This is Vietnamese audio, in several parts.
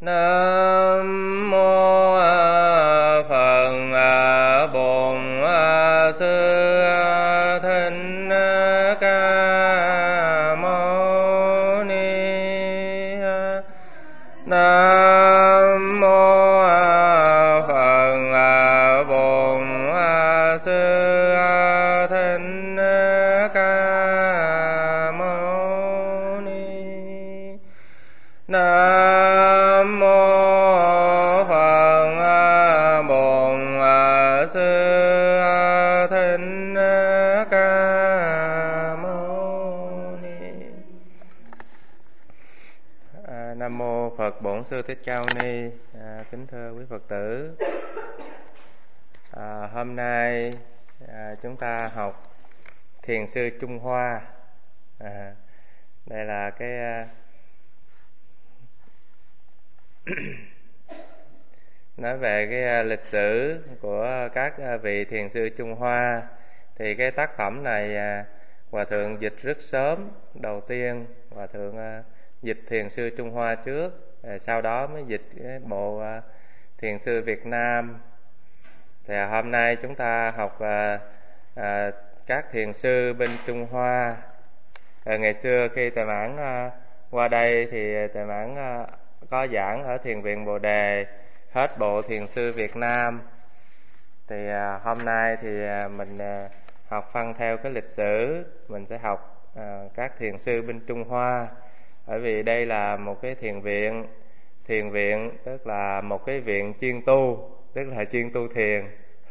Nam mô Phật Bổn Sư Thích Ca Mâu Ni. Nam mô Phật Bổn Sư Thích Ca Mâu Ni. Nam mô Phật Bổn Sư Thích Ca Mâu Ni. Nam mô Phật Bổn Sư Thích Ca Mâu Ni. Kính thưa quý Phật tử, hôm nay chúng ta học Thiền sư Trung Hoa. Đây là cái nói về cái lịch sử của các vị thiền sư Trung Hoa. Thì cái tác phẩm này Hòa thượng dịch rất sớm. Đầu tiên Hòa thượng dịch Thiền sư Trung Hoa trước, sau đó mới dịch cái bộ Thiền sư Việt Nam. Thì hôm nay chúng ta học các thiền sư bên Trung Hoa. Ngày xưa khi Thầy Mãn qua đây thì Thầy Mãn có giảng ở Thiền viện Bồ Đề hết bộ Thiền sư Việt Nam. Thì hôm nay thì mình học phân theo cái lịch sử, mình sẽ học các thiền sư bên Trung Hoa. Bởi vì đây là một cái thiền viện tức là một cái viện chuyên tu, tức là chuyên tu thiền.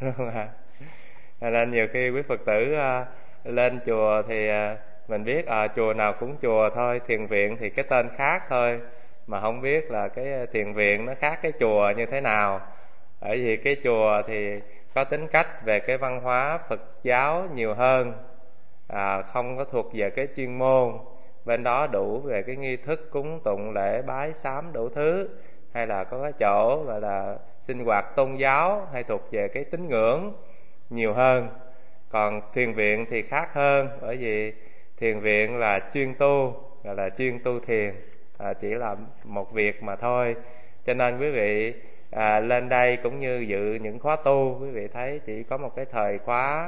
Nên nhiều khi quý Phật tử lên chùa thì mình biết chùa nào cũng chùa thôi, thiền viện thì cái tên khác thôi, mà không biết là cái thiền viện nó khác cái chùa như thế nào. Bởi vì cái chùa thì có tính cách về cái văn hóa Phật giáo nhiều hơn, không có thuộc về cái chuyên môn. Bên đó đủ về cái nghi thức cúng tụng lễ bái sám đủ thứ, hay là có cái chỗ gọi là sinh hoạt tôn giáo, hay thuộc về cái tín ngưỡng nhiều hơn. Còn thiền viện thì khác hơn, bởi vì thiền viện là chuyên tu, gọi là chuyên tu thiền, chỉ là một việc mà thôi. Cho nên quý vị lên đây cũng như dự những khóa tu, quý vị thấy chỉ có một cái thời khóa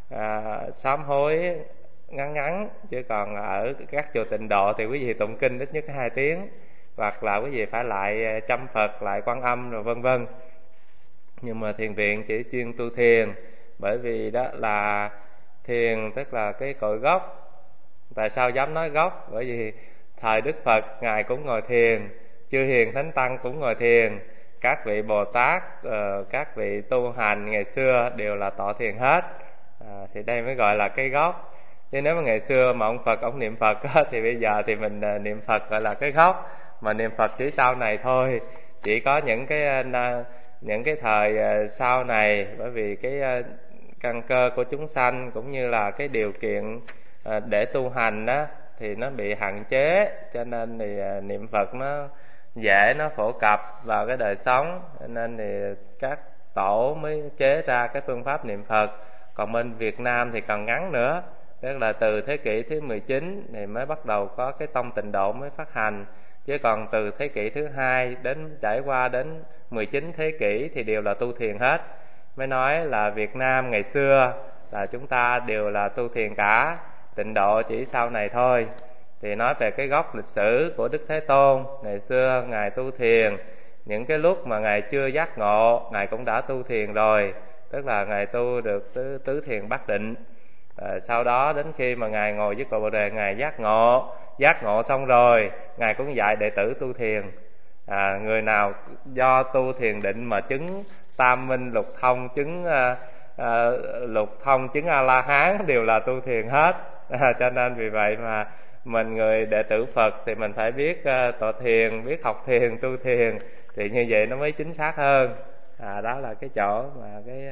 sám hối ngắn, chứ còn ở các chùa Tịnh Độ thì quý vị tụng kinh ít nhất 2 tiếng, hoặc là quý vị phải lại chăm Phật, lại Quan Âm rồi vân vân. Nhưng mà thiền viện chỉ chuyên tu thiền, bởi vì đó là thiền tức là cái cội gốc. Tại sao dám nói gốc? Bởi vì thời Đức Phật Ngài cũng ngồi thiền, chư hiền thánh tăng cũng ngồi thiền, các vị Bồ Tát, các vị tu hành ngày xưa đều là tọa thiền hết. Thì đây mới gọi là cái gốc. Chứ nếu mà ngày xưa mà ông Phật ông niệm Phật thì bây giờ thì mình niệm Phật gọi là cái gốc. Mà niệm Phật chỉ sau này thôi, chỉ có những cái thời sau này, bởi vì cái căn cơ của chúng sanh cũng như là cái điều kiện để tu hành đó thì nó bị hạn chế, cho nên thì niệm Phật nó dễ, nó phổ cập vào cái đời sống, cho nên thì các tổ mới chế ra cái phương pháp niệm Phật. Còn bên Việt Nam thì còn ngắn nữa, tức là từ thế kỷ thứ 19 thì mới bắt đầu có cái tông Tịnh Độ mới phát hành. Chứ còn từ thế kỷ thứ 2 đến trải qua đến 19 thế kỷ thì đều là tu thiền hết. Mới nói là Việt Nam ngày xưa là chúng ta đều là tu thiền cả, Tịnh Độ chỉ sau này thôi. Thì nói về cái gốc lịch sử của Đức Thế Tôn, ngày xưa Ngài tu thiền, những cái lúc mà Ngài chưa giác ngộ, Ngài cũng đã tu thiền rồi, tức là Ngài tu được tứ thiền bát định. Sau đó đến khi mà Ngài ngồi với cội Bồ Đề, Ngài giác ngộ xong rồi, Ngài cũng dạy đệ tử tu thiền. Người nào do tu thiền định mà chứng tam minh lục thông, chứng lục thông, chứng A-la-hán đều là tu thiền hết. Cho nên vì vậy mà mình người đệ tử Phật thì mình phải biết tọa thiền, biết học thiền, tu thiền, thì như vậy nó mới chính xác hơn. Đó là cái chỗ mà cái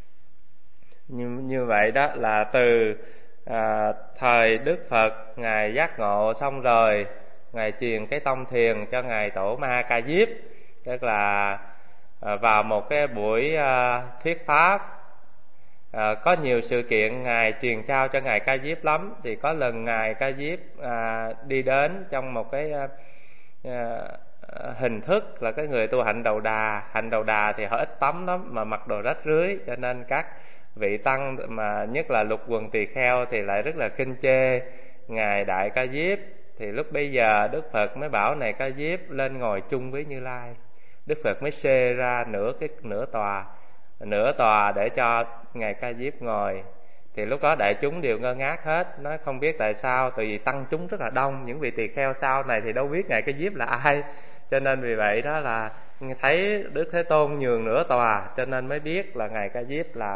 như vậy đó là từ thời Đức Phật Ngài giác ngộ xong rồi, Ngài truyền cái tông thiền cho Ngài Tổ Ma Ca Diếp, tức là vào một cái buổi thuyết pháp. Có nhiều sự kiện Ngài truyền trao cho Ngài Ca Diếp lắm. Thì có lần Ngài Ca Diếp đi đến trong một cái hình thức là cái người tu hạnh đầu đà. Hạnh đầu đà thì họ ít tắm lắm mà mặc đồ rách rưới, cho nên các vị tăng mà nhất là lục quần tỳ kheo thì lại rất là khinh chê ngài Đại Ca Diếp. Thì lúc bây giờ Đức Phật mới bảo này Ca Diếp lên ngồi chung với Như Lai. Đức Phật mới xê ra nửa tòa để cho ngài Ca Diếp ngồi. Thì lúc đó đại chúng đều ngơ ngác hết, nói không biết tại sao, tại vì tăng chúng rất là đông, những vị tỳ kheo sau này thì đâu biết ngài Ca Diếp là ai. Cho nên vì vậy đó là thấy Đức Thế Tôn nhường nửa tòa, cho nên mới biết là ngài Ca Diếp là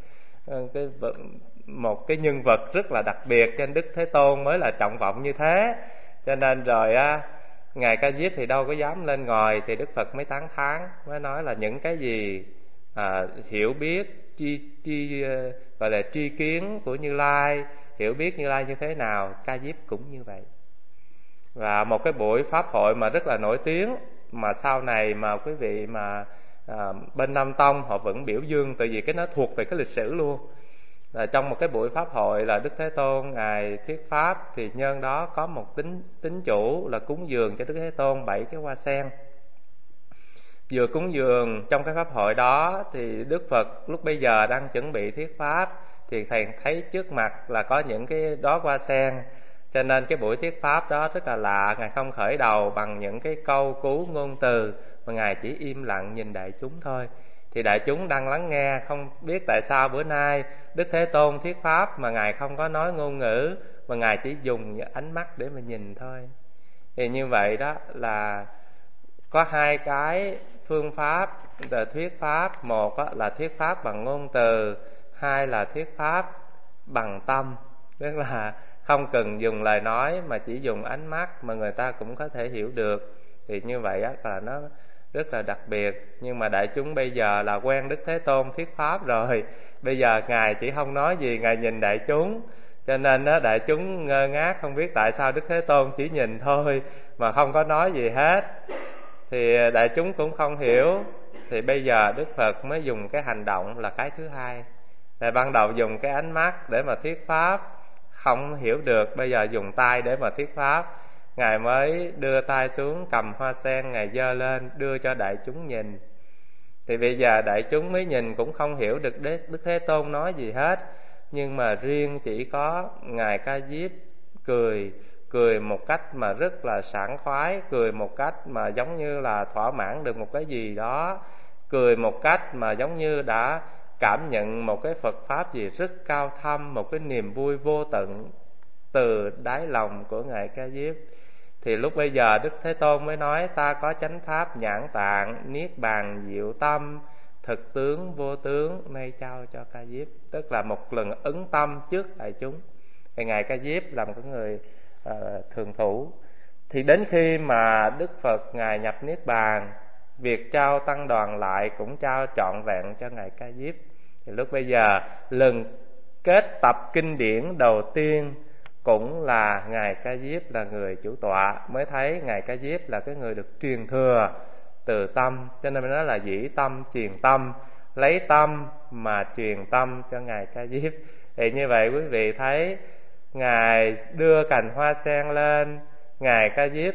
một cái nhân vật rất là đặc biệt, cho nên Đức Thế Tôn mới là trọng vọng như thế. Cho nên rồi ngài Ca Diếp thì đâu có dám lên ngồi, thì Đức Phật mới tán thán, mới nói là những cái gì hiểu biết gọi là tri kiến của Như Lai, hiểu biết Như Lai như thế nào, Ca Diếp cũng như vậy. Và một cái buổi pháp hội mà rất là nổi tiếng, mà sau này mà quý vị mà bên Nam Tông họ vẫn biểu dương, tại vì cái nó thuộc về cái lịch sử luôn. Là trong một cái buổi pháp hội là Đức Thế Tôn ngài thuyết pháp, thì nhân đó có một tín chủ là cúng dường cho Đức Thế Tôn 7 cái hoa sen. Vừa cúng dường trong cái pháp hội đó thì Đức Phật lúc bây giờ đang chuẩn bị thuyết pháp, thì thầy thấy trước mặt là có những cái đóa hoa sen. Cho nên cái buổi thuyết pháp đó rất là lạ, ngài không khởi đầu bằng những cái câu cú ngôn từ, mà ngài chỉ im lặng nhìn đại chúng thôi. Thì đại chúng đang lắng nghe, không biết tại sao bữa nay Đức Thế Tôn thuyết pháp mà ngài không có nói ngôn ngữ, mà ngài chỉ dùng ánh mắt để mà nhìn thôi. Thì như vậy đó là có hai cái phương pháp để thuyết pháp. Một là thuyết pháp bằng ngôn từ, hai là thuyết pháp bằng tâm, tức là không cần dùng lời nói mà chỉ dùng ánh mắt mà người ta cũng có thể hiểu được. Thì như vậy là nó rất là đặc biệt. Nhưng mà đại chúng bây giờ là quen Đức Thế Tôn thuyết pháp rồi, bây giờ ngài chỉ không nói gì, ngài nhìn đại chúng, cho nên đại chúng ngơ ngác không biết tại sao Đức Thế Tôn chỉ nhìn thôi mà không có nói gì hết. Thì đại chúng cũng không hiểu. Thì bây giờ Đức Phật mới dùng cái hành động là cái thứ hai. Tại ban đầu dùng cái ánh mắt để mà thuyết pháp, không hiểu được, bây giờ dùng tay để mà thuyết pháp. Ngài mới đưa tay xuống cầm hoa sen, ngài giơ lên đưa cho đại chúng nhìn. Thì bây giờ đại chúng mới nhìn cũng không hiểu được Đức Thế Tôn nói gì hết. Nhưng mà riêng chỉ có ngài Ca Diếp cười một cách mà rất là sảng khoái, cười một cách mà giống như là thỏa mãn được một cái gì đó, cười một cách mà giống như đã cảm nhận một cái Phật pháp gì rất cao thâm, một cái niềm vui vô tận từ đáy lòng của ngài Ca Diếp. Thì lúc bây giờ Đức Thế Tôn mới nói: ta có chánh pháp nhãn tạng, niết bàn diệu tâm, thực tướng vô tướng, nay trao cho Ca Diếp. Tức là một lần ứng tâm trước đại chúng. Thì ngài Ca Diếp là một người thường thủ. Thì đến khi mà Đức Phật ngài nhập niết bàn, việc trao tăng đoàn lại cũng trao trọn vẹn cho ngài Ca Diếp. Thì lúc bây giờ lần kết tập kinh điển đầu tiên cũng là ngài Ca Diếp là người chủ tọa, mới thấy ngài Ca Diếp là cái người được truyền thừa từ tâm, cho nên nó là dĩ tâm truyền tâm, lấy tâm mà truyền tâm cho ngài Ca Diếp. Thì như vậy quý vị thấy ngài đưa cành hoa sen lên, ngài Ca Diếp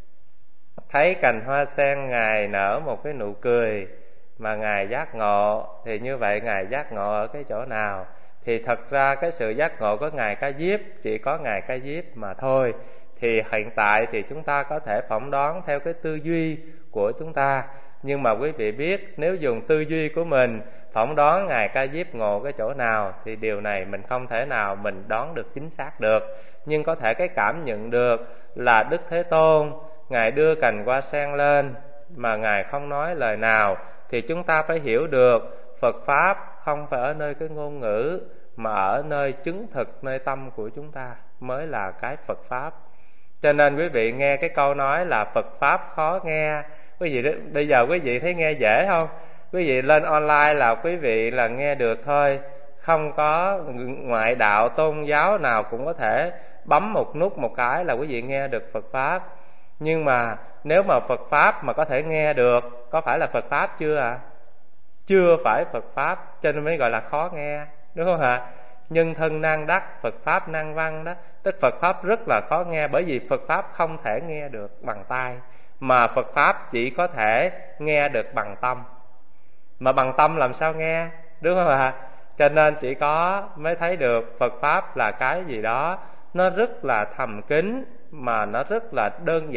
thấy cành hoa sen ngài nở một cái nụ cười mà ngài giác ngộ. Thì như vậy ngài giác ngộ ở cái chỗ nào? Thì thật ra cái sự giác ngộ của ngài Ca Diếp chỉ có ngài Ca Diếp mà thôi. Thì hiện tại thì chúng ta có thể phỏng đoán theo cái tư duy của chúng ta, nhưng mà quý vị biết nếu dùng tư duy của mình phỏng đoán ngài Ca Diếp ngộ cái chỗ nào thì điều này mình không thể nào mình đoán được chính xác được. Nhưng có thể cái cảm nhận được là Đức Thế Tôn ngài đưa cành hoa sen lên mà ngài không nói lời nào, thì chúng ta phải hiểu được Phật pháp không phải ở nơi cái ngôn ngữ, mà ở nơi chứng thực, nơi tâm của chúng ta mới là cái Phật pháp. Cho nên quý vị nghe cái câu nói là Phật pháp khó nghe, quý vị bây giờ quý vị thấy nghe dễ không? Quý vị lên online là quý vị là nghe được thôi, không có ngoại đạo tôn giáo nào cũng có thể bấm một nút một cái là quý vị nghe được Phật pháp. Nhưng mà nếu mà Phật pháp mà có thể nghe được, có phải là Phật pháp chưa ạ? Chưa phải Phật pháp, cho nên mới gọi là khó nghe, đúng không ạ? Nhân thân nan đắc, Phật pháp nan văn đó. Tức Phật pháp rất là khó nghe, bởi vì Phật pháp không thể nghe được bằng tai, mà Phật Pháp chỉ có thể nghe được bằng tâm. Mà bằng tâm làm sao nghe, đúng không ạ? Cho nên chỉ có mới thấy được Phật Pháp là cái gì đó nó rất là thầm kín, mà nó rất là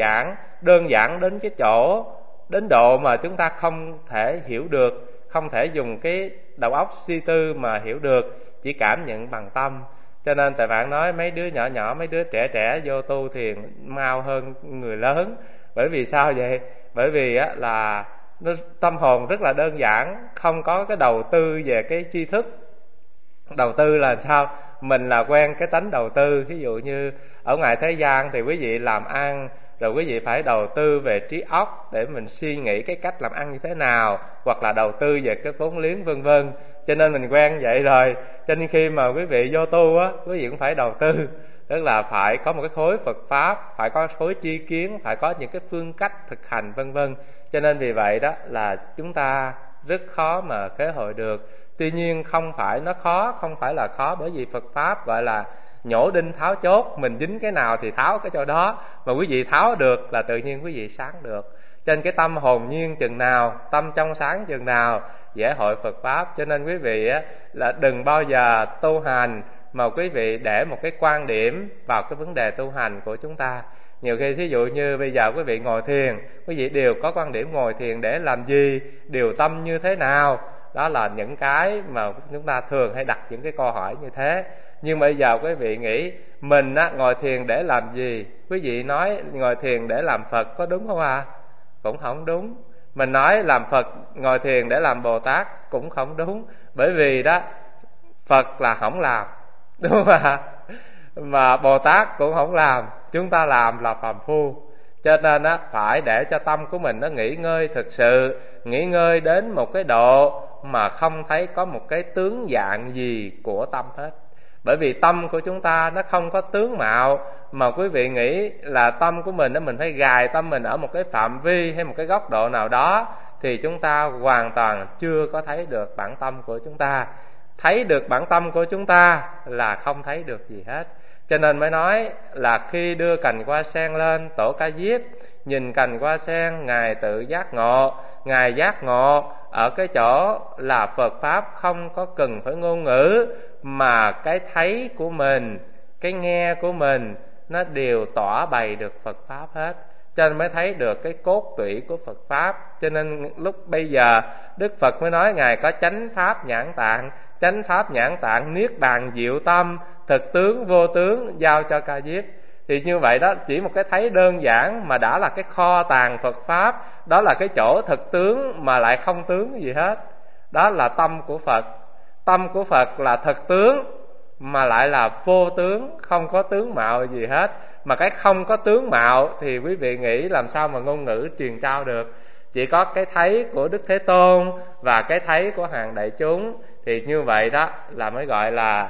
đơn giản đến cái chỗ, đến độ mà chúng ta không thể hiểu được, không thể dùng cái đầu óc suy tư mà hiểu được, chỉ cảm nhận bằng tâm. Cho nên Tại Bạn nói mấy đứa nhỏ nhỏ, mấy đứa trẻ trẻ vô tu thiền mau hơn người lớn. Bởi vì sao vậy? Bởi vì á là tâm hồn rất là đơn giản, không có cái đầu tư về cái tri thức. Đầu tư là sao? Mình là quen cái tánh đầu tư. Ví dụ như ở ngoài thế gian thì quý vị làm ăn, rồi quý vị phải đầu tư về trí óc để mình suy nghĩ cái cách làm ăn như thế nào, hoặc là đầu tư về cái vốn liếng vân vân. Cho nên mình quen vậy rồi. Cho nên khi mà quý vị vô tu á, quý vị cũng phải đầu tư, tức là phải có một cái khối Phật Pháp, phải có khối tri kiến, phải có những cái phương cách thực hành vân vân. Cho nên vì vậy đó là chúng ta rất khó mà khế hội được. Tuy nhiên không phải nó khó, không phải là khó, bởi vì Phật Pháp gọi là nhổ đinh tháo chốt, mình dính cái nào thì tháo cái chỗ đó. Mà quý vị tháo được là tự nhiên quý vị sáng được. Trên cái tâm hồn nhiên chừng nào, tâm trong sáng chừng nào, dễ hội Phật Pháp. Cho nên quý vị á, là đừng bao giờ tu hành mà quý vị để một cái quan điểm vào cái vấn đề tu hành của chúng ta. Nhiều khi thí dụ như bây giờ quý vị ngồi thiền, quý vị đều có quan điểm ngồi thiền để làm gì, điều tâm như thế nào. Đó là những cái mà chúng ta thường hay đặt những cái câu hỏi như thế. Nhưng bây giờ quý vị nghĩ mình á, ngồi thiền để làm gì? Quý vị nói ngồi thiền để làm Phật có đúng không ạ? Cũng không đúng. Mình nói làm Phật, ngồi thiền để làm Bồ Tát cũng không đúng. Bởi vì đó, Phật là không làm, đúng không ạ? Mà Bồ Tát cũng không làm, chúng ta làm là phàm phu. Cho nên á, phải để cho tâm của mình nó nghỉ ngơi thực sự, nghỉ ngơi đến một cái độ mà không thấy có một cái tướng dạng gì của tâm hết. Bởi vì tâm của chúng ta nó không có tướng mạo, mà quý vị nghĩ là tâm của mình đó, mình phải gài tâm mình ở một cái phạm vi hay một cái góc độ nào đó, thì chúng ta hoàn toàn chưa có thấy được bản tâm của chúng ta. Thấy được bản tâm của chúng ta là không thấy được gì hết. Cho nên mới nói là khi đưa cành hoa sen lên tổ Ca Diếp, nhìn cành hoa sen Ngài tự giác ngộ. Ngài giác ngộ ở cái chỗ là Phật Pháp không có cần phải ngôn ngữ, mà cái thấy của mình, cái nghe của mình nó đều tỏ bày được Phật Pháp hết. Cho nên mới thấy được cái cốt tủy của Phật Pháp. Cho nên lúc bây giờ Đức Phật mới nói Ngài có chánh pháp nhãn tạng. Chánh pháp nhãn tạng niết bàn diệu tâm, thực tướng vô tướng giao cho Ca Diếp. Thì như vậy đó, chỉ một cái thấy đơn giản mà đã là cái kho tàng Phật Pháp. Đó là cái chỗ thực tướng mà lại không tướng gì hết. Đó là tâm của Phật. Tâm của Phật là thực tướng mà lại là vô tướng, không có tướng mạo gì hết. Mà cái không có tướng mạo thì quý vị nghĩ làm sao mà ngôn ngữ truyền trao được. Chỉ có cái thấy của Đức Thế Tôn và cái thấy của hàng đại chúng. Thì như vậy đó là mới gọi là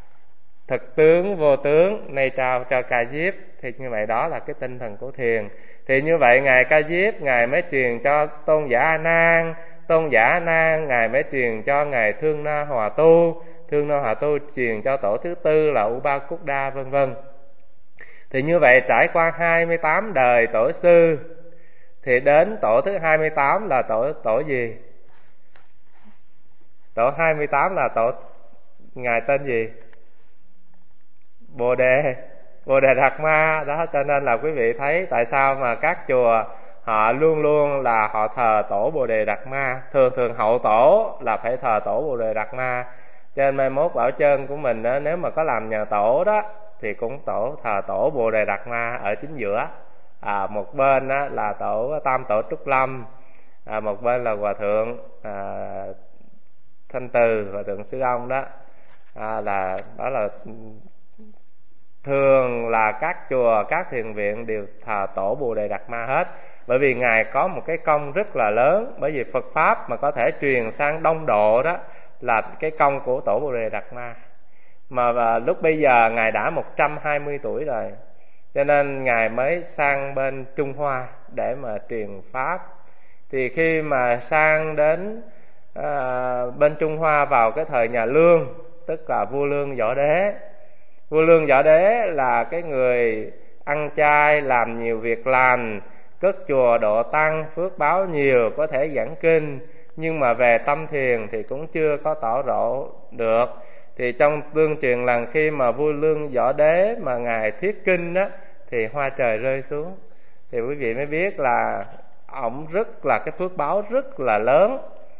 thực tướng vô tướng nay trao cho Ca Diếp. Thì như vậy đó là cái tinh thần của thiền. Thì như vậy Ngài Ca Diếp Ngài mới truyền cho Tôn giả A Nan. Tôn giả A Nan Ngài mới truyền cho Ngài Thương Na Hòa Tu. Thương Na Hòa Tu truyền cho tổ thứ tư là Upa-Kuđa vân vân. Thì như vậy trải qua 28 đời tổ sư, thì đến tổ thứ 28 là tổ gì? Tổ 28 là tổ Ngài tên gì? Bồ Đề Đạt Ma đó. Cho nên là quý vị thấy tại sao mà các chùa họ luôn luôn là họ thờ tổ Bồ Đề Đạt Ma. Thường thường hậu tổ là phải thờ tổ Bồ Đề Đạt Ma. Cho nên mai mốt Bảo Trơn của mình đó, nếu mà có làm nhà tổ đó thì cũng thờ tổ Bồ Đề Đạt Ma ở chính giữa. Một bên đó là Tam Tổ Trúc Lâm, một bên là Hòa Thượng Thanh Từ, Hòa Thượng Sư Ông đó. Đó là thường là các chùa, các thiền viện đều thờ tổ Bồ Đề Đạt Ma hết. Bởi vì Ngài có một cái công rất là lớn. Bởi vì Phật Pháp mà có thể truyền sang Đông Độ đó là cái công của tổ Bồ Đề Đạt Ma. Mà lúc bây giờ Ngài đã 120 tuổi rồi, cho nên Ngài mới sang bên Trung Hoa để mà truyền Pháp. Thì khi mà sang đến bên Trung Hoa vào cái thời nhà Lương, tức là vua Lương Võ Đế. Vua Lương Võ Đế là cái người ăn chay, làm nhiều việc lành, cất chùa độ tăng, phước báo nhiều, có thể giảng kinh, nhưng mà về tâm thiền thì cũng chưa có tỏ rõ được. Thì trong tương truyền là khi mà vua Lương Võ Đế mà ngài thuyết kinh đó, thì hoa trời rơi xuống. Thì quý vị mới biết là ổng rất là cái phước báo rất là lớn.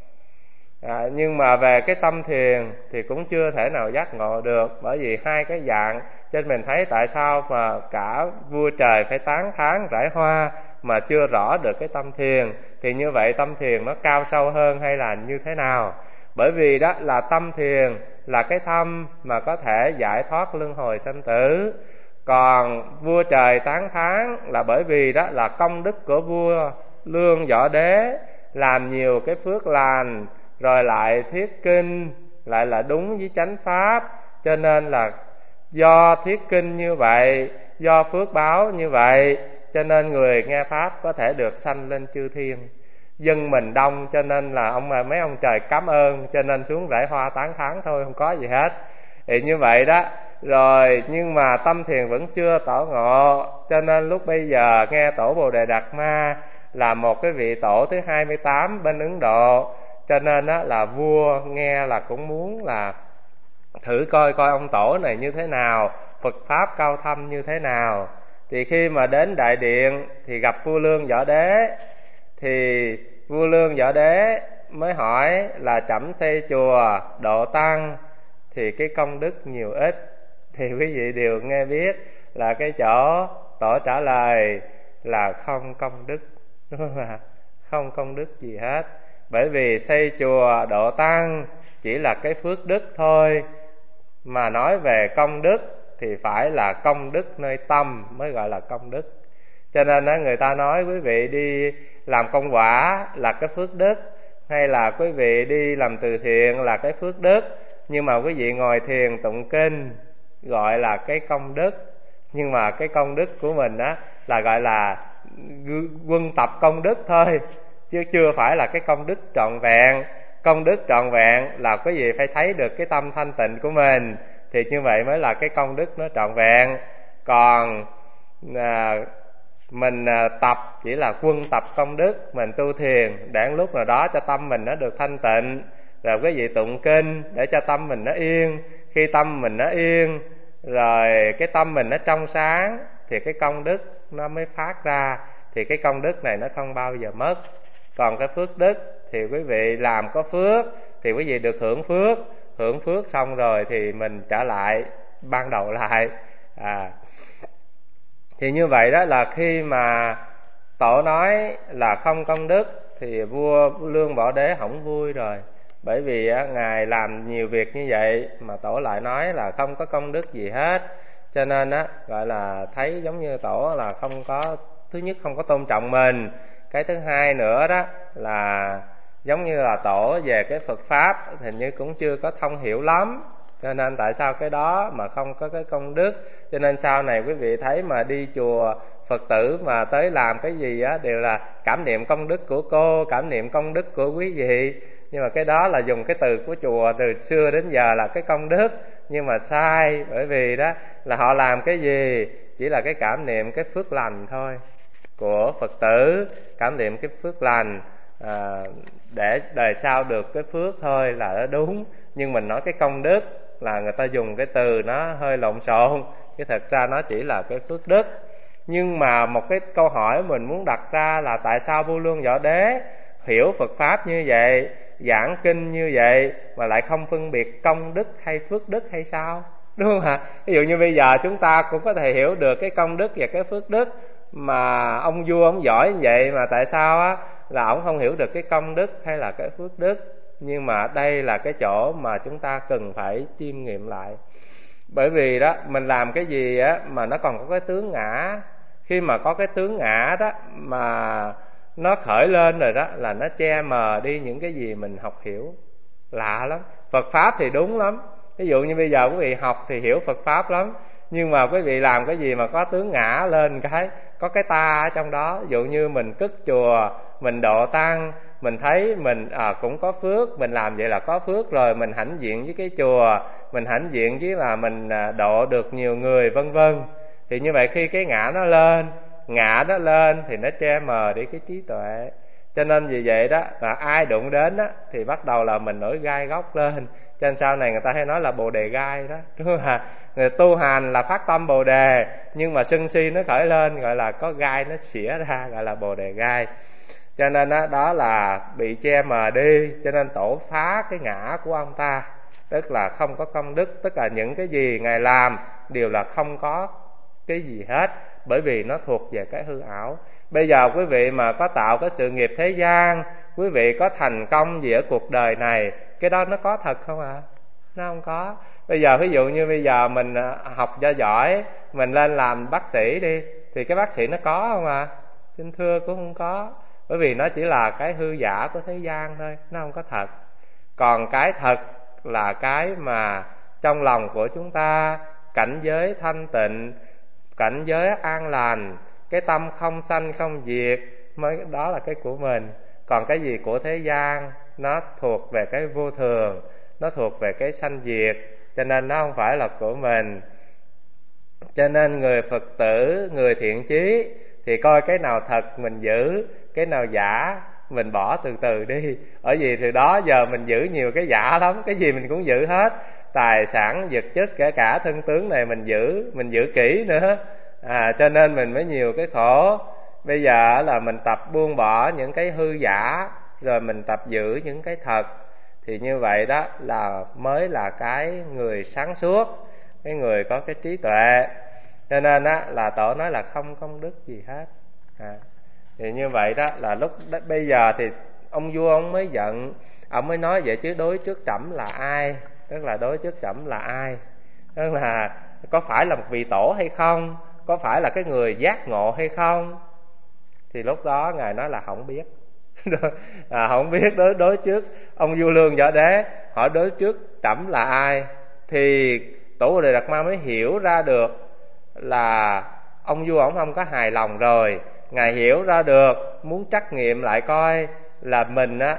Nhưng mà về cái tâm thiền thì cũng chưa thể nào giác ngộ được, bởi vì hai cái dạng. Cho nên mình thấy tại sao mà cả vua trời phải tán thán rải hoa mà chưa rõ được cái tâm thiền. Thì như vậy tâm thiền nó cao sâu hơn hay là như thế nào? Bởi vì đó là tâm thiền là cái tâm mà có thể giải thoát luân hồi sanh tử. Còn vua trời tán thán là bởi vì đó là công đức của vua Lương Võ Đế làm nhiều cái phước lành, rồi lại thuyết kinh lại là đúng với chánh pháp. Cho nên là do thuyết kinh như vậy, do phước báo như vậy, cho nên người nghe pháp có thể được sanh lên chư thiên. Dân mình đông cho nên là mấy ông trời cảm ơn, cho nên xuống rải hoa tán thán thôi, không có gì hết. Thì như vậy đó. Rồi nhưng mà tâm thiền vẫn chưa tỏ ngộ, cho nên lúc bây giờ nghe tổ Bồ Đề Đạt Ma là một cái vị tổ thứ 28 bên Ấn Độ. Cho nên đó là vua nghe là cũng muốn là thử coi ông tổ này như thế nào, Phật pháp cao thâm như thế nào. Thì khi mà đến đại điện thì gặp vua Lương Võ Đế, thì vua Lương Võ Đế mới hỏi là trẫm xây chùa độ tăng thì cái công đức nhiều ít. Thì quý vị đều nghe biết là cái chỗ tổ trả lời là không công đức, đúng không ạ? Không công đức gì hết. Bởi vì xây chùa độ tăng chỉ là cái phước đức thôi, mà nói về công đức thì phải là công đức nơi tâm mới gọi là công đức. Cho nên đó, người ta nói quý vị đi làm công quả là cái phước đức, hay là quý vị đi làm từ thiện là cái phước đức, nhưng mà quý vị ngồi thiền tụng kinh gọi là cái công đức. Nhưng mà cái công đức của mình á là gọi là quân tập công đức thôi, chứ chưa phải là cái công đức trọn vẹn. Công đức trọn vẹn là quý vị phải thấy được cái tâm thanh tịnh của mình, thì như vậy mới là cái công đức nó trọn vẹn. Còn mình tập chỉ là quân tập công đức, mình tu thiền để lúc nào đó cho tâm mình nó được thanh tịnh, rồi quý vị tụng kinh để cho tâm mình nó yên. Khi tâm mình nó yên rồi cái tâm mình nó trong sáng thì cái công đức nó mới phát ra, thì cái công đức này nó không bao giờ mất. Còn cái phước đức thì quý vị làm có phước thì quý vị được hưởng phước xong rồi thì mình trở lại ban đầu lại. Thì như vậy đó là khi mà tổ nói là không công đức thì vua Lương Võ Đế hổng vui rồi. Bởi vì ngài làm nhiều việc như vậy mà tổ lại nói là không có công đức gì hết. Cho nên gọi là thấy giống như tổ là không có, thứ nhất không có tôn trọng mình, cái thứ hai nữa đó là giống như là tổ về cái Phật pháp hình như cũng chưa có thông hiểu lắm. Cho nên tại sao cái đó mà không có cái công đức. Cho nên sau này quý vị thấy mà đi chùa Phật tử mà tới làm cái gì đều là cảm niệm công đức của cô, cảm niệm công đức của quý vị. Nhưng mà cái đó là dùng cái từ của chùa từ xưa đến giờ là cái công đức, nhưng mà sai. Bởi vì đó là họ làm cái gì chỉ là cái cảm niệm cái phước lành thôi của Phật tử, cảm niệm cái phước lành để đời sau được cái phước thôi là nó đúng. Nhưng mình nói cái công đức là người ta dùng cái từ nó hơi lộn xộn, chứ thật ra nó chỉ là cái phước đức. Nhưng mà một cái câu hỏi mình muốn đặt ra là tại sao vua Lương Võ Đế hiểu Phật pháp như vậy, giảng kinh như vậy mà lại không phân biệt công đức hay phước đức hay sao? Đúng không hả? Ví dụ như bây giờ chúng ta cũng có thể hiểu được cái công đức và cái phước đức, mà ông vua ông giỏi như vậy mà tại sao là ông không hiểu được cái công đức hay là cái phước đức? Nhưng mà đây là cái chỗ mà chúng ta cần phải chiêm nghiệm lại. Bởi vì đó mình làm cái gì mà nó còn có cái tướng ngã. Khi mà có cái tướng ngã đó mà nó khởi lên rồi đó là nó che mờ đi những cái gì mình học hiểu. Lạ lắm. Phật pháp thì đúng lắm. Ví dụ như bây giờ quý vị học thì hiểu Phật pháp lắm, nhưng mà quý vị làm cái gì mà có tướng ngã lên cái, có cái ta ở trong đó. Ví dụ như mình cất chùa, mình độ tăng, mình thấy mình cũng có phước, mình làm vậy là có phước rồi, mình hãnh diện với cái chùa, mình hãnh diện với là mình độ được nhiều người vân vân. Thì như vậy khi cái ngã nó lên ngã đó lên thì nó che mờ đi cái trí tuệ. Cho nên vì vậy đó là ai đụng đến đó thì bắt đầu là mình nổi gai góc lên. Cho nên sau này người ta hay nói là bồ đề gai đó, đúng không ạ? Người tu hành là phát tâm bồ đề, nhưng mà sân si nó khởi lên, gọi là có gai nó xỉa ra, gọi là bồ đề gai. Cho nên đó là bị che mờ đi. Cho nên tổ phá cái ngã của ông ta, tức là không có công đức. Tức là những cái gì Ngài làm đều là không có cái gì hết, bởi vì nó thuộc về cái hư ảo. Bây giờ quý vị mà có tạo cái sự nghiệp thế gian, quý vị có thành công gì ở cuộc đời này, cái đó nó có thật không ạ? Nó không có. Bây giờ ví dụ như bây giờ mình học cho giỏi, mình lên làm bác sĩ đi, thì cái bác sĩ nó có không ạ? Xin thưa cũng không có, bởi vì nó chỉ là cái hư giả của thế gian thôi, nó không có thật. Còn cái thật là cái mà trong lòng của chúng ta, cảnh giới thanh tịnh, cảnh giới an lành, cái tâm không sanh không diệt, mới đó là cái của mình. Còn cái gì của thế gian nó thuộc về cái vô thường, nó thuộc về cái sanh diệt, cho nên nó không phải là của mình. Cho nên người Phật tử, người thiện chí thì coi cái nào thật mình giữ, cái nào giả mình bỏ từ từ đi. Ở vì từ đó giờ mình giữ nhiều cái giả lắm, cái gì mình cũng giữ hết. Tài sản, vật chất, kể cả thân tướng này mình giữ kỹ nữa. Cho nên mình mới nhiều cái khổ. Bây giờ là mình tập buông bỏ những cái hư giả, rồi mình tập giữ những cái thật. Thì như vậy đó là mới là cái người sáng suốt, cái người có cái trí tuệ. Cho nên á là tổ nói là không công đức gì hết. Thì như vậy đó là lúc đó, bây giờ thì ông vua ông mới giận, ông mới nói vậy chứ đối trước trẫm là ai? Tức là đối trước trẫm là ai? Tức là có phải là một vị tổ hay không? Có phải là cái người giác ngộ hay không? Thì lúc đó Ngài nói là không biết. Không biết. Đối trước ông vua Lương Võ Đế hỏi đối trước trẫm là ai, thì Tổ Bồ Đề Đạt Ma mới hiểu ra được là ông vua ổng không có hài lòng rồi. Ngài hiểu ra được, muốn trắc nghiệm lại coi là mình á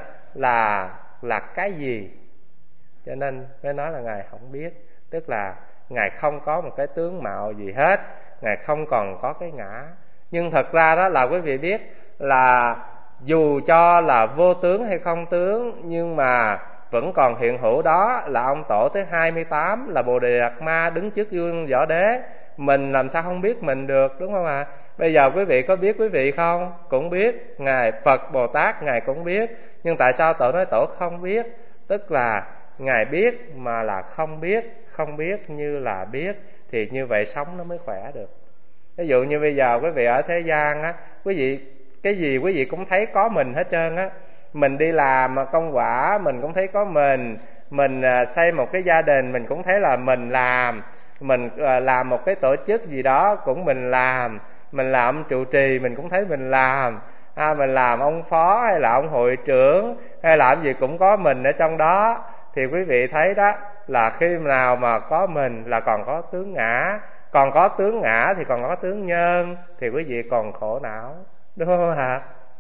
là cái gì. Cho nên mới nói là Ngài không biết. Tức là Ngài không có một cái tướng mạo gì hết, Ngài không còn có cái ngã. Nhưng thật ra đó là quý vị biết là dù cho là vô tướng hay không tướng, nhưng mà vẫn còn hiện hữu đó là ông tổ thứ 28 là Bồ Đề Đạt Ma đứng trước vương Võ Đế. Mình làm sao không biết mình được, đúng không ạ? Bây giờ quý vị có biết quý vị không? Cũng biết. Ngài Phật Bồ Tát Ngài cũng biết. Nhưng tại sao tổ nói tổ không biết? Tức là Ngài biết mà là không biết, không biết như là biết, thì như vậy sống nó mới khỏe được. Ví dụ như bây giờ quý vị ở thế gian á, quý vị cái gì quý vị cũng thấy có mình hết trơn á. Mình đi làm công quả mình cũng thấy có mình xây một cái gia đình mình cũng thấy là mình làm, mình làm một cái tổ chức gì đó cũng mình làm ông trụ trì mình cũng thấy mình làm, mình làm ông phó hay là ông hội trưởng hay làm gì cũng có mình ở trong đó. Thì quý vị thấy đó là khi nào mà có mình là còn có tướng ngã, còn có tướng ngã thì còn có tướng nhân, thì quý vị còn khổ não, đúng không ạ?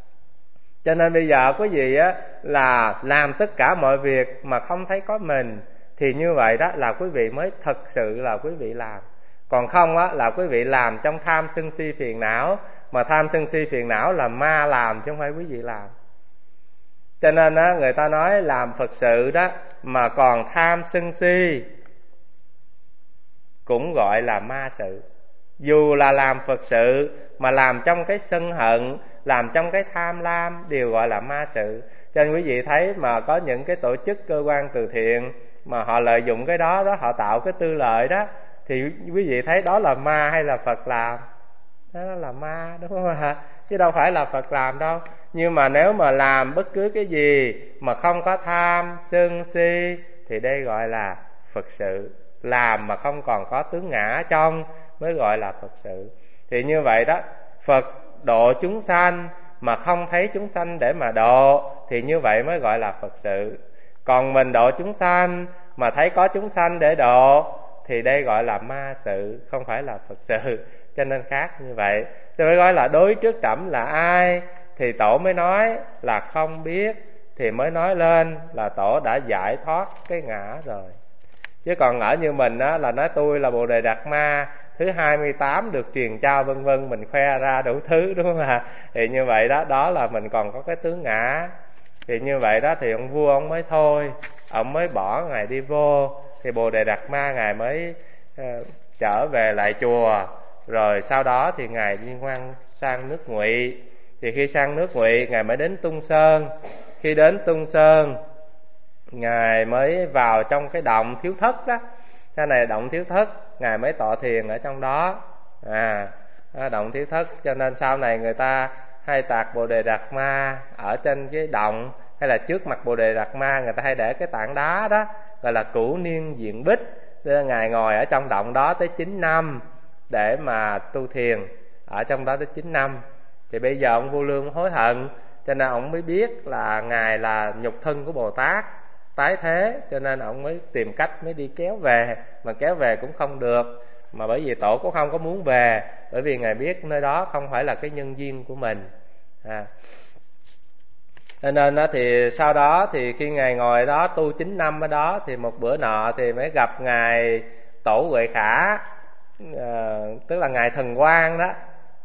Cho nên bây giờ quý vị á là làm tất cả mọi việc mà không thấy có mình, thì như vậy đó là quý vị mới thật sự là quý vị làm. Còn không á là quý vị làm trong tham sân si phiền não, mà tham sân si phiền não là ma làm chứ không phải quý vị làm. Cho nên á người ta nói làm Phật sự đó mà còn tham sân si cũng gọi là ma sự. Dù là làm Phật sự mà làm trong cái sân hận, làm trong cái tham lam đều gọi là ma sự. Cho nên quý vị thấy mà có những cái tổ chức cơ quan từ thiện mà họ lợi dụng cái đó họ tạo cái tư lợi đó, thì quý vị thấy đó là ma hay là Phật làm? Đó là ma, đúng không ạ? Chứ đâu phải là Phật làm đâu. Nhưng mà nếu mà làm bất cứ cái gì mà không có tham sân si thì đây gọi là Phật sự. Làm mà không còn có tướng ngã trong mới gọi là Phật sự. Thì như vậy đó, Phật độ chúng sanh mà không thấy chúng sanh để mà độ, thì như vậy mới gọi là Phật sự. Còn mình độ chúng sanh mà thấy có chúng sanh để độ, thì đây gọi là ma sự, không phải là Phật sự. Cho nên khác như vậy. Cho nên gọi là đối trước trẫm là ai, thì tổ mới nói là không biết, thì mới nói lên là tổ đã giải thoát cái ngã rồi. Chứ còn ở như mình á là nói tôi là Bồ Đề Đạt Ma, thứ 28 được truyền trao vân vân, mình khoe ra đủ thứ, đúng không ạ? Thì như vậy đó, đó là mình còn có cái tướng ngã. Thì như vậy đó thì ông vua ông mới thôi, ông mới bỏ ngài đi vô. Thì Bồ Đề Đạt Ma ngài mới trở về lại chùa. Rồi sau đó thì ngài đi ngoan sang nước Ngụy. Thì khi sang nước Ngụy, ngài mới đến Tung Sơn. Khi đến Tung Sơn, ngài mới vào trong cái động Thiếu Thất đó. Cái này động Thiếu Thất, ngài mới tọa thiền ở trong đó. Động Thiếu Thất, cho nên sau này người ta hay tạc Bồ Đề Đạt Ma ở trên cái động, hay là trước mặt Bồ Đề Đạt Ma người ta hay để cái tảng đá đó, gọi là Cửu Niên Diện Bích. Nên ngài ngồi ở trong động đó tới 9 năm để mà tu thiền ở trong đó tới 9 năm. Thì bây giờ ông Vô Lương hối hận, cho nên ông mới biết là ngài là nhục thân của Bồ Tát tái thế, cho nên ông mới tìm cách mới đi kéo về, mà kéo về cũng không được, mà bởi vì tổ cũng không có muốn về, bởi vì ngài biết nơi đó không phải là cái nhân duyên của mình. Cho nên thì sau đó thì khi ngài ngồi đó tu 9 năm ở đó, thì một bữa nọ thì mới gặp ngài Tổ Huệ Khả, tức là ngài Thần Quang đó.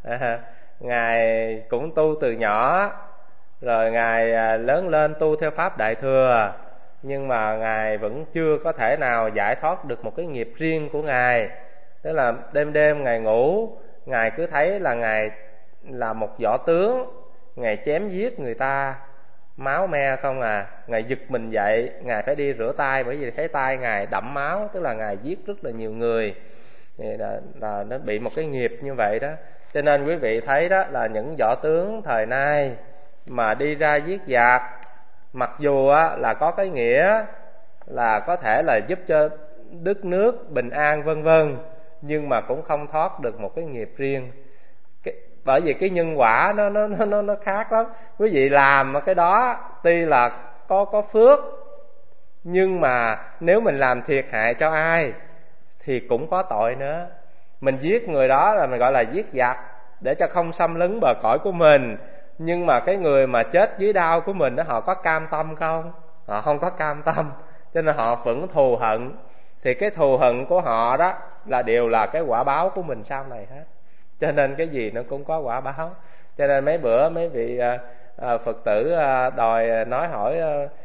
Ngài cũng tu từ nhỏ, rồi ngài lớn lên tu theo pháp Đại Thừa, nhưng mà ngài vẫn chưa có thể nào giải thoát được một cái nghiệp riêng của ngài. Tức là đêm đêm ngài ngủ, ngài cứ thấy là ngài là một võ tướng, ngài chém giết người ta máu me không à. Ngài giật mình dậy, ngài phải đi rửa tay, bởi vì thấy tay ngài đẫm máu, tức là ngài giết rất là nhiều người. Thì là nó bị một cái nghiệp như vậy đó. Cho nên quý vị thấy đó, là những võ tướng thời nay mà đi ra giết giặc, mặc dù là có cái nghĩa là có thể là giúp cho đất nước bình an vân vân, nhưng mà cũng không thoát được một cái nghiệp riêng. Bởi vì cái nhân quả nó khác lắm. Quý vị làm cái đó tuy là có phước, nhưng mà nếu mình làm thiệt hại cho ai thì cũng có tội nữa. Mình giết người đó là mình gọi là giết giặc, để cho không xâm lấn bờ cõi của mình. Nhưng mà cái người mà chết dưới đao của mình đó, họ có cam tâm không? Họ không có cam tâm, cho nên họ vẫn thù hận. Thì cái thù hận của họ đó là đều là cái quả báo của mình sau này hết. Cho nên cái gì nó cũng có quả báo. Cho nên mấy bữa mấy vị Phật tử đòi nói hỏi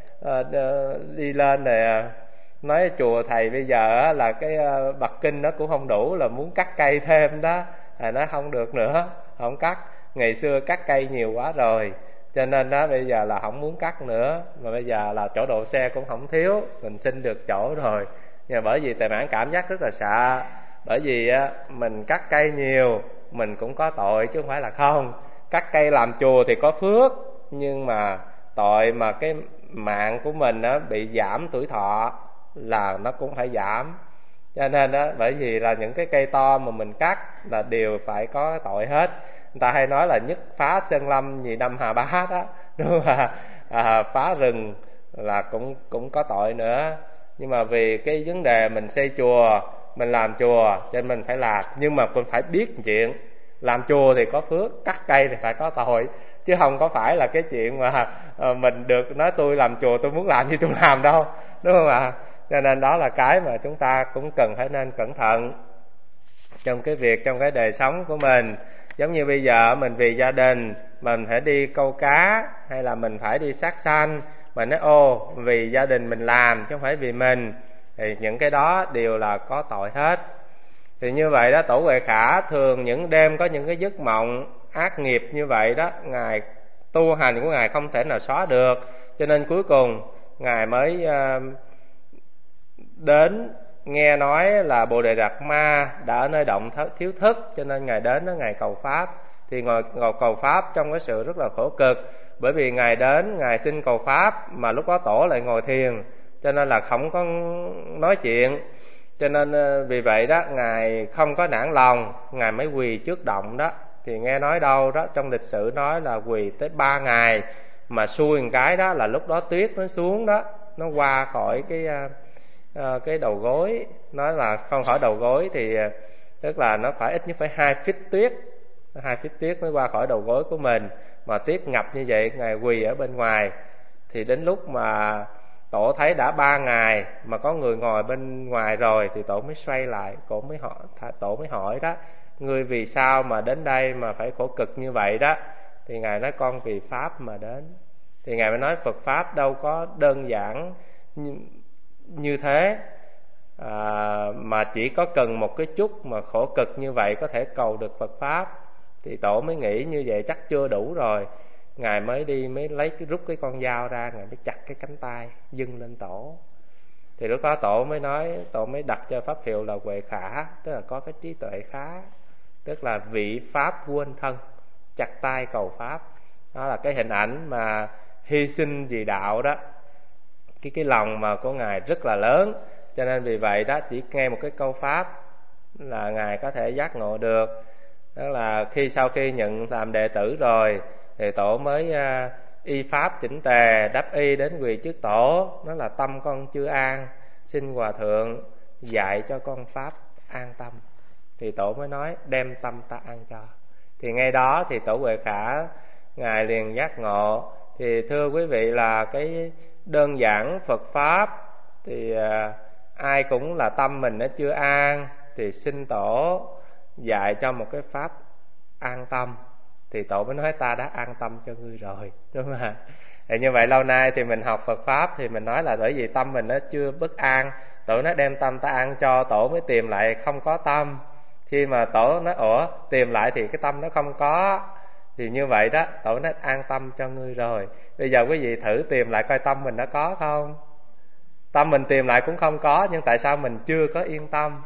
đi lên này, nói chùa thầy bây giờ là cái bậc kinh nó cũng không đủ, là muốn cắt cây thêm đó. Nói không được nữa, không cắt. Ngày xưa cắt cây nhiều quá rồi, cho nên đó bây giờ là không muốn cắt nữa. Mà bây giờ là chỗ đậu xe cũng không thiếu, mình xin được chỗ rồi. Nhưng mà bởi vì Tề Mãn cảm giác rất là sợ, bởi vì mình cắt cây nhiều mình cũng có tội chứ không phải là không. Cắt cây làm chùa thì có phước, nhưng mà tội mà cái mạng của mình bị giảm tuổi thọ là nó cũng phải giảm. Cho nên đó, bởi vì là những cái cây to mà mình cắt là đều phải có tội hết. Người ta hay nói là nhất phá sơn lâm nhì đâm hà bá đó, đúng không? Phá rừng là cũng có tội nữa. Nhưng mà vì cái vấn đề mình xây chùa, mình làm chùa, cho nên mình phải làm. Nhưng mà cũng phải biết chuyện, làm chùa thì có phước, cắt cây thì phải có tội, chứ không có phải là cái chuyện mà mình được nói tôi làm chùa tôi muốn làm gì tôi làm đâu, đúng không ạ? Cho nên đó là cái mà chúng ta cũng cần phải nên cẩn thận trong cái việc, trong cái đời sống của mình. Giống như bây giờ mình vì gia đình mình phải đi câu cá, hay là mình phải đi sát sanh, mình nói ô vì gia đình mình làm chứ không phải vì mình, thì những cái đó đều là có tội hết. Thì như vậy đó, Tổ Huệ Khả thường những đêm có những cái giấc mộng ác nghiệp như vậy đó, ngài tu hành của ngài không thể nào xóa được. Cho nên cuối cùng ngài mới đến nghe nói là Bồ Đề Đạt Ma đã ở nơi động Thiếu Thức, cho nên ngài đến đó ngài cầu pháp. Thì ngồi cầu pháp trong cái sự rất là khổ cực, bởi vì ngài đến ngài xin cầu pháp mà lúc đó tổ lại ngồi thiền, cho nên là không có nói chuyện. Cho nên vì vậy đó ngài không có nản lòng, ngài mới quỳ trước động đó. Thì nghe nói đâu đó trong lịch sử nói là quỳ tới 3 ngày, mà xui một cái đó là lúc đó tuyết nó xuống đó, nó qua khỏi cái đầu gối. Nói là không khỏi đầu gối thì tức là nó phải ít nhất phải 2 feet tuyết, 2 feet tuyết mới qua khỏi đầu gối của mình. Mà tuyết ngập như vậy, ngài quỳ ở bên ngoài. Thì đến lúc mà Tổ thấy đã 3 ngày mà có người ngồi bên ngoài rồi thì tổ mới xoay lại, tổ mới hỏi đó: ngươi vì sao mà đến đây mà phải khổ cực như vậy đó? Thì Ngài nói: con vì Pháp mà đến. Thì Ngài mới nói: Phật Pháp đâu có đơn giản như thế, mà chỉ có cần một cái chút mà khổ cực như vậy có thể cầu được Phật Pháp. Thì tổ mới nghĩ như vậy chắc chưa đủ rồi. Ngài mới rút cái con dao ra, Ngài mới chặt cái cánh tay dâng lên tổ. Thì lúc đó tổ mới đặt cho pháp hiệu là Huệ Khả, tức là có cái trí tuệ khá, tức là vị Pháp quên thân, chặt tay cầu Pháp. Đó là cái hình ảnh mà hy sinh vì đạo đó. Cái lòng mà của Ngài rất là lớn, cho nên vì vậy đó, chỉ nghe một cái câu Pháp là Ngài có thể giác ngộ được. Đó là sau khi nhận làm đệ tử rồi thì tổ mới y Pháp chỉnh tề, đắp y đến quỳ trước tổ. Nó là: tâm con chưa an, xin Hòa Thượng dạy cho con Pháp an tâm. Thì tổ mới nói: đem tâm ta an cho. Thì ngay đó thì tổ Huệ Khả Ngài liền giác ngộ. Thì thưa quý vị, là cái đơn giản Phật Pháp thì ai cũng là tâm mình nó chưa an, thì xin tổ dạy cho một cái Pháp an tâm. Thì tổ mới nói: ta đã an tâm cho ngươi rồi, đúng không ạ? Thì như vậy lâu nay thì mình học Phật Pháp thì mình nói là bởi vì tâm mình nó chưa bất an. Tổ nói đem tâm ta an cho, tổ mới tìm lại không có tâm. Khi mà tổ nói tìm lại thì cái tâm nó không có, thì như vậy đó, tổ nói an tâm cho ngươi rồi. Bây giờ quý vị thử tìm lại coi tâm mình nó có không? Tâm mình tìm lại cũng không có, nhưng tại sao mình chưa có yên tâm?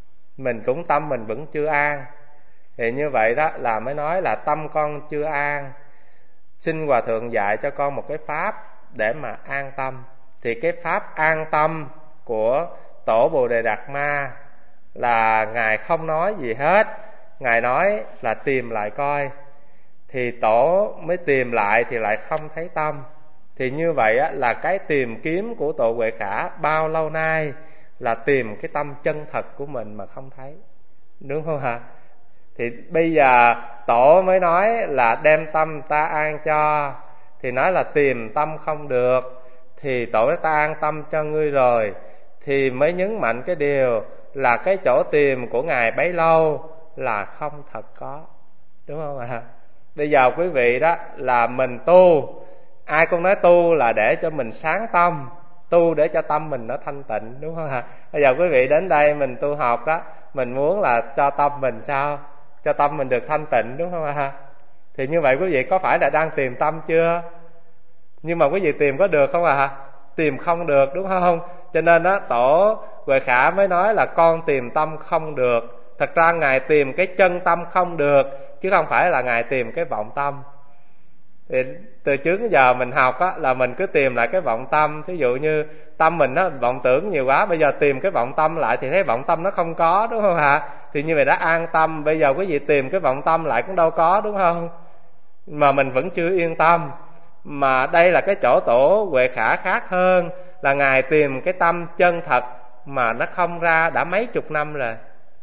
Tâm mình vẫn chưa an. Thì như vậy đó là mới nói là tâm con chưa an, xin Hòa Thượng dạy cho con một cái Pháp để mà an tâm. Thì cái Pháp an tâm của tổ Bồ Đề Đạt Ma là Ngài không nói gì hết. Ngài nói là tìm lại coi. Thì tổ mới tìm lại thì lại không thấy tâm. Thì như vậy á, là cái tìm kiếm của tổ Huệ Khả bao lâu nay là tìm cái tâm chân thật của mình mà không thấy, đúng không hả? Thì bây giờ tổ mới nói là đem tâm ta an cho. Thì nói là tìm tâm không được, thì tổ nói ta an tâm cho ngươi rồi. Thì mới nhấn mạnh cái điều là cái chỗ tìm của Ngài bấy lâu là không thật có, đúng không ạ? Bây giờ quý vị đó là mình tu, ai cũng nói tu là để cho mình sáng tâm, tu để cho tâm mình nó thanh tịnh, đúng không ạ? Bây giờ quý vị đến đây mình tu học đó, mình muốn là cho tâm mình sao? Cho tâm mình được thanh tịnh, đúng không ạ? Thì như vậy quý vị có phải là đang tìm tâm chưa? Nhưng mà quý vị tìm có được không ạ? Tìm không được, đúng không? Cho nên đó, tổ Huệ Khả mới nói là con tìm tâm không được. Thật ra Ngài tìm cái chân tâm không được, chứ không phải là Ngài tìm cái vọng tâm. Thì từ trước đến giờ mình học á, là mình cứ tìm lại cái vọng tâm. Thí dụ như tâm mình nó vọng tưởng nhiều quá, bây giờ tìm cái vọng tâm lại thì thấy vọng tâm nó không có, đúng không ạ? Thì như vậy đã an tâm. Bây giờ quý vị tìm cái vọng tâm lại cũng đâu có, đúng không? Mà mình vẫn chưa yên tâm. Mà đây là cái chỗ tổ Huệ Khả khác hơn, là Ngài tìm cái tâm chân thật mà nó không ra đã mấy chục năm rồi.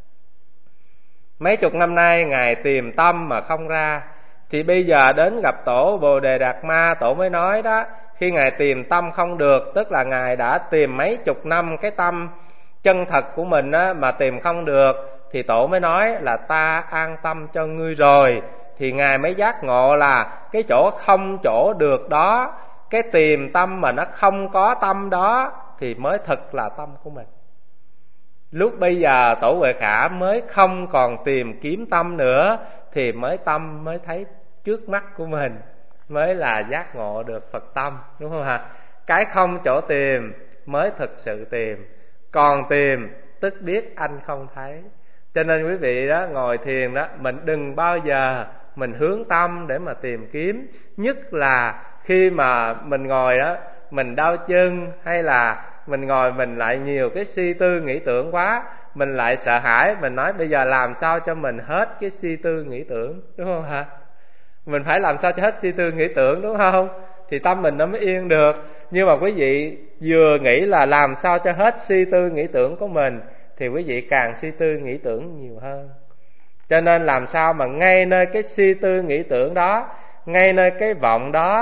Mấy chục năm nay Ngài tìm tâm mà không ra. Thì bây giờ đến gặp tổ Bồ Đề Đạt Ma, tổ mới nói đó, khi Ngài tìm tâm không được, tức là Ngài đã tìm mấy chục năm cái tâm chân thật của mình á, mà tìm không được, thì tổ mới nói là ta an tâm cho ngươi rồi. Thì Ngài mới giác ngộ là cái chỗ không chỗ được đó, cái tìm tâm mà nó không có tâm đó, thì mới thực là tâm của mình. Lúc bây giờ tổ Huệ Khả mới không còn tìm kiếm tâm nữa, thì tâm mới thấy trước mắt của mình, mới là giác ngộ được Phật tâm, đúng không hả? Cái không chỗ tìm mới thực sự tìm, còn tìm tức biết anh không thấy. Cho nên quý vị đó, ngồi thiền đó, mình đừng bao giờ mình hướng tâm để mà tìm kiếm. Nhất là khi mà mình ngồi đó, mình đau chân, hay là mình ngồi mình lại nhiều cái suy tư nghĩ tưởng quá, mình lại sợ hãi, mình nói bây giờ làm sao cho mình hết cái suy tư nghĩ tưởng, đúng không hả? Mình phải làm sao cho hết suy tư nghĩ tưởng, đúng không? Thì tâm mình nó mới yên được. Nhưng mà quý vị vừa nghĩ là làm sao cho hết suy tư nghĩ tưởng của mình, thì quý vị càng suy tư nghĩ tưởng nhiều hơn. Cho nên làm sao mà ngay nơi cái suy tư nghĩ tưởng đó, ngay nơi cái vọng đó,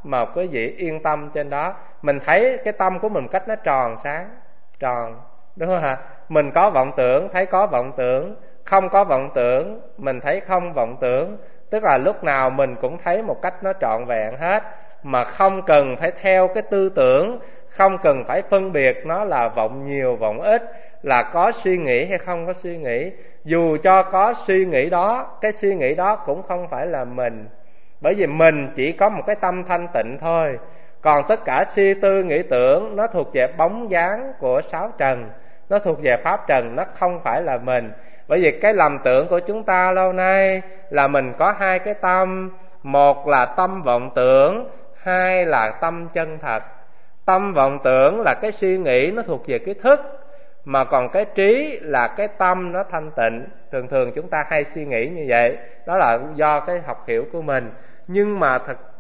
mà quý vị yên tâm trên đó. Mình thấy cái tâm của mình một cách nó tròn sáng, tròn, đúng không ạ? Mình có vọng tưởng, thấy có vọng tưởng, không có vọng tưởng, mình thấy không vọng tưởng. Tức là lúc nào mình cũng thấy một cách nó trọn vẹn hết, mà không cần phải theo cái tư tưởng, không cần phải phân biệt nó là vọng nhiều, vọng ít, là có suy nghĩ hay không có suy nghĩ. Dù cho có suy nghĩ đó, cái suy nghĩ đó cũng không phải là mình, bởi vì mình chỉ có một cái tâm thanh tịnh thôi. Còn tất cả suy tư nghĩ tưởng nó thuộc về bóng dáng của sáu trần, nó thuộc về pháp trần, nó không phải là mình. Bởi vì cái lầm tưởng của chúng ta lâu nay là mình có hai cái tâm, một là tâm vọng tưởng, hai là tâm chân thật. Tâm vọng tưởng là cái suy nghĩ, nó thuộc về cái thức, mà còn cái trí là cái tâm nó thanh tịnh. Thường thường chúng ta hay suy nghĩ như vậy, đó là do cái học hiểu của mình. Nhưng mà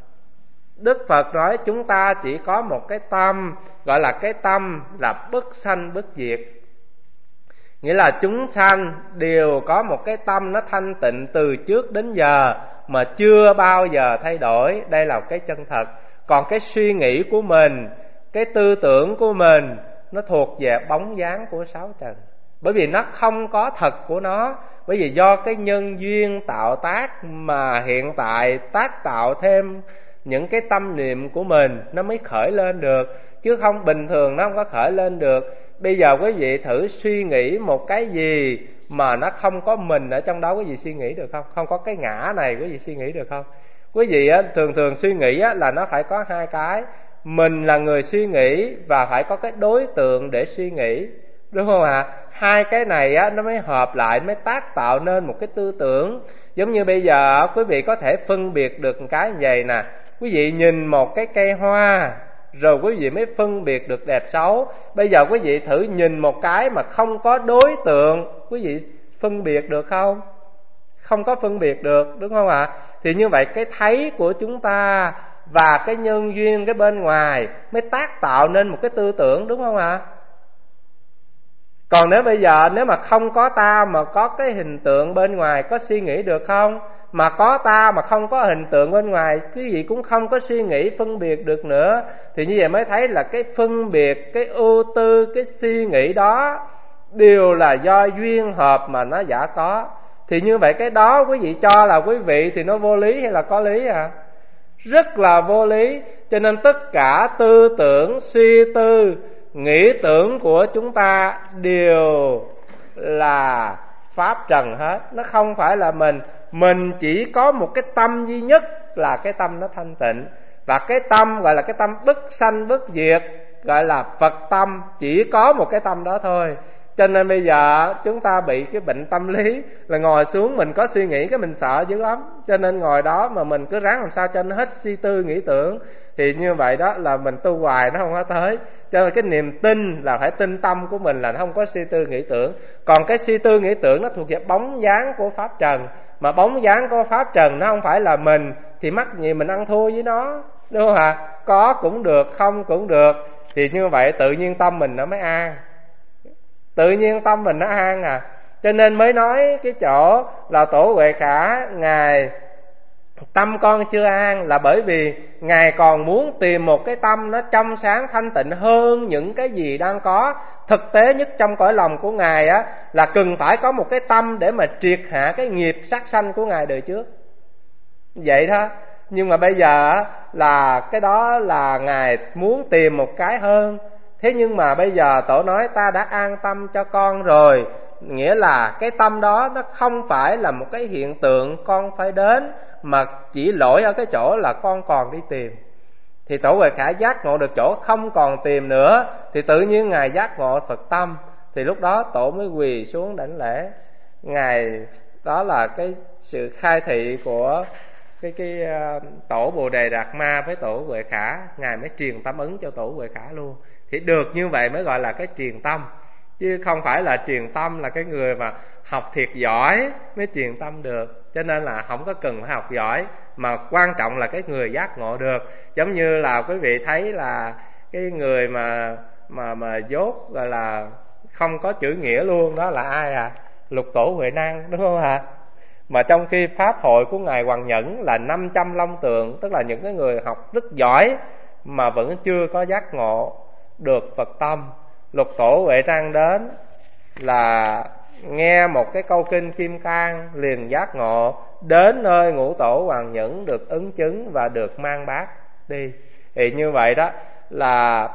Đức Phật nói chúng ta chỉ có một cái tâm, gọi là cái tâm là bất sanh bất diệt. Nghĩa là chúng sanh đều có một cái tâm nó thanh tịnh từ trước đến giờ, mà chưa bao giờ thay đổi. Đây là cái chân thật. Còn cái suy nghĩ của mình, cái tư tưởng của mình, nó thuộc về bóng dáng của sáu trần. Bởi vì nó không có thật của nó. Bởi vì do cái nhân duyên tạo tác mà hiện tại tác tạo thêm những cái tâm niệm của mình, nó mới khởi lên được, chứ không bình thường nó không có khởi lên được. Bây giờ quý vị thử suy nghĩ một cái gì mà nó không có mình ở trong đó, quý vị suy nghĩ được không? Không có cái ngã này, quý vị suy nghĩ được không? Quý vị thường thường suy nghĩ là nó phải có hai cái. Mình là người suy nghĩ và phải có cái đối tượng để suy nghĩ, đúng không ạ? Hai cái này nó mới hợp lại, mới tác tạo nên một cái tư tưởng. Giống như bây giờ quý vị có thể phân biệt được một cái như vậy nè. Quý vị nhìn một cái cây hoa rồi quý vị mới phân biệt được đẹp xấu. Bây giờ quý vị thử nhìn một cái mà không có đối tượng, quý vị phân biệt được không? Không có phân biệt được, đúng không ạ? Thì như vậy cái thấy của chúng ta và cái nhân duyên cái bên ngoài mới tác tạo nên một cái tư tưởng, đúng không ạ? Còn nếu bây giờ nếu mà không có ta mà có cái hình tượng bên ngoài, có suy nghĩ được không? Mà có ta mà không có hình tượng bên ngoài, quý vị cũng không có suy nghĩ phân biệt được nữa. Thì như vậy mới thấy là cái phân biệt, cái ưu tư, cái suy nghĩ đó đều là do duyên hợp mà nó giả có. Thì như vậy cái đó quý vị cho là quý vị thì nó vô lý hay là có lý à? Rất là vô lý. Cho nên tất cả tư tưởng, suy tư, nghĩ tưởng của chúng ta đều là pháp trần hết. Nó không phải là mình. Mình chỉ có một cái tâm duy nhất là cái tâm nó thanh tịnh. Và cái tâm gọi là cái tâm bất sanh bất diệt, gọi là Phật tâm, chỉ có một cái tâm đó thôi. Cho nên bây giờ chúng ta bị cái bệnh tâm lý là ngồi xuống mình có suy nghĩ cái mình sợ dữ lắm. Cho nên ngồi đó mà mình cứ ráng làm sao cho nó hết suy tư nghĩ tưởng. Thì như vậy đó là mình tu hoài nó không có tới. Cho nên cái niềm tin là phải tin tâm của mình là nó không có suy tư nghĩ tưởng. Còn cái suy tư nghĩ tưởng nó thuộc về bóng dáng của pháp trần. Mà bóng dáng của pháp trần nó không phải là mình, thì mắc gì mình ăn thua với nó, đúng không ạ? Có cũng được, không cũng được. Thì như vậy tự nhiên tâm mình nó mới an. Tự nhiên tâm mình nó an à. Cho nên mới nói cái chỗ là Tổ Huệ Khả Ngài tâm con chưa an, là bởi vì Ngài còn muốn tìm một cái tâm nó trong sáng thanh tịnh hơn những cái gì đang có. Thực tế nhất trong cõi lòng của Ngài là cần phải có một cái tâm để mà triệt hạ cái nghiệp sát sanh của Ngài đời trước. Vậy đó. Nhưng mà bây giờ là cái đó là Ngài muốn tìm một cái hơn. Thế nhưng mà bây giờ Tổ nói ta đã an tâm cho con rồi, nghĩa là cái tâm đó nó không phải là một cái hiện tượng con phải đến, mà chỉ lỗi ở cái chỗ là con còn đi tìm. Thì Tổ Huệ Khả giác ngộ được chỗ không còn tìm nữa, thì tự nhiên Ngài giác ngộ Phật tâm. Thì lúc đó Tổ mới quỳ xuống đảnh lễ Ngài. Đó là cái sự khai thị của cái Tổ Bồ Đề Đạt Ma với Tổ Huệ Khả. Ngài mới truyền tâm ứng cho Tổ Huệ Khả luôn. Thì được như vậy mới gọi là cái truyền tâm. Chứ không phải là truyền tâm là cái người mà học thiệt giỏi mới truyền tâm được. Cho nên là không có cần phải học giỏi, mà quan trọng là cái người giác ngộ được. Giống như là quý vị thấy là cái người mà dốt gọi là không có chữ nghĩa luôn, đó là ai à? Lục Tổ Huệ Năng, đúng không ạ? Mà trong khi pháp hội của Ngài Hoàng Nhẫn là 500 long tượng, tức là những cái người học rất giỏi mà vẫn chưa có giác ngộ được Phật tâm. Lục Tổ Huệ Năng đến là nghe một cái câu kinh Kim Cang liền giác ngộ, đến nơi Ngũ Tổ Hoàng Nhẫn được ứng chứng và được mang bát đi. Thì như vậy đó là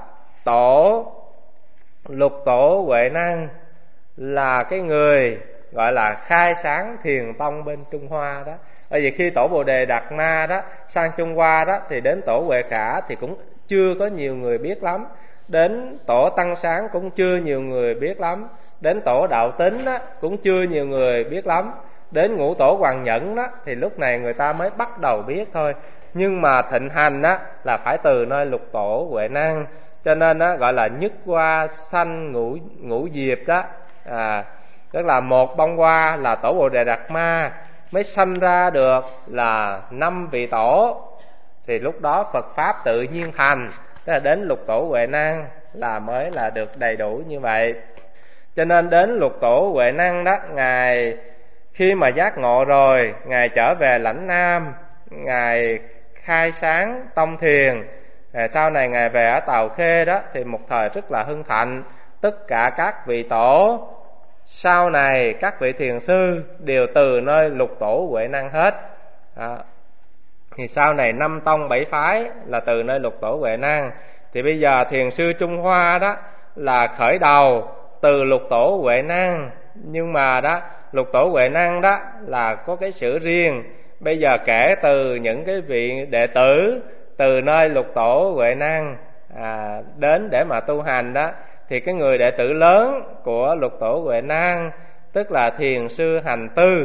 Lục Tổ Huệ Năng là cái người gọi là khai sáng thiền tông bên Trung Hoa đó. Bởi vì khi Tổ Bồ Đề Đạt Ma đó sang Trung Hoa đó, thì đến Tổ Huệ Khả thì cũng chưa có nhiều người biết lắm, đến Tổ Tăng Sáng cũng chưa nhiều người biết lắm, đến Tổ Đạo Tính đó cũng chưa nhiều người biết lắm, đến Ngũ Tổ Hoàng Nhẫn đó thì lúc này người ta mới bắt đầu biết thôi. Nhưng mà thịnh hành đó là phải từ nơi Lục Tổ Huệ Năng, cho nên đó gọi là nhất hoa sanh ngũ diệp đó. Tức là một bông hoa là Tổ Bồ Đề Đạt Ma mới sanh ra được là 5 vị tổ, thì lúc đó Phật Pháp tự nhiên thành. Tức là đến Lục Tổ Huệ Năng là mới là được đầy đủ như vậy. Cho nên đến Lục Tổ Huệ Năng đó, Ngài khi mà giác ngộ rồi, Ngài trở về lãnh Nam, Ngài khai sáng tông thiền. Sau này Ngài về ở Tàu Khê đó thì một thời rất là hưng thịnh. Tất cả các vị tổ sau này, các vị thiền sư đều từ nơi Lục Tổ Huệ Năng hết. Thì sau này 5 tông 7 phái là từ nơi Lục Tổ Huệ Năng. Thì bây giờ thiền sư Trung Hoa đó là khởi đầu từ Lục Tổ Huệ Năng. Nhưng mà đó, Lục Tổ Huệ Năng đó là có cái sự riêng. Bây giờ kể từ những cái vị đệ tử từ nơi Lục Tổ Huệ Năng đến để mà tu hành đó, thì cái người đệ tử lớn của Lục Tổ Huệ Năng tức là Thiền sư Hành Tư.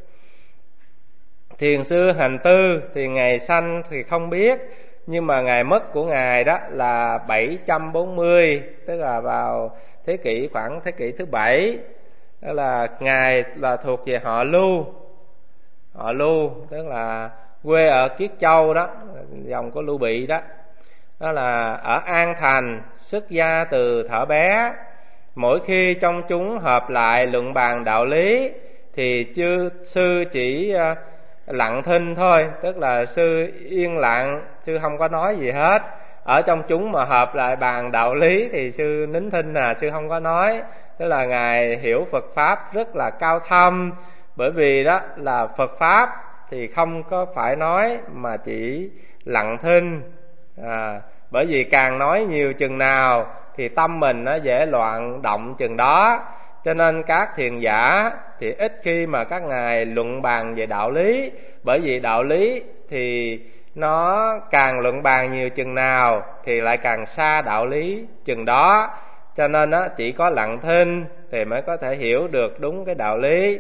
Thiền sư Hành Tư thì ngày sanh thì không biết, nhưng mà ngày mất của Ngài đó là 740, tức là vào khoảng thế kỷ thứ 7. Đó là Ngài là thuộc về họ Lưu. Họ Lưu tức là quê ở Kiết Châu đó, dòng của Lưu Bị đó. Đó là ở An Thành, xuất gia từ thuở bé. Mỗi khi trong chúng họp lại luận bàn đạo lý thì sư chỉ lặng thinh thôi, tức là sư yên lặng, sư không có nói gì hết. Ở trong chúng mà họp lại bàn đạo lý thì sư nín thinh, sư không có nói. Tức là Ngài hiểu Phật Pháp rất là cao thâm, bởi vì đó là Phật Pháp thì không có phải nói mà chỉ lặng thinh. Bởi vì càng nói nhiều chừng nào thì tâm mình nó dễ loạn động chừng đó. Cho nên các thiền giả thì ít khi mà các ngài luận bàn về đạo lý, bởi vì đạo lý thì nó càng luận bàn nhiều chừng nào thì lại càng xa đạo lý chừng đó. Cho nên nó chỉ có lặng thinh thì mới có thể hiểu được đúng cái đạo lý.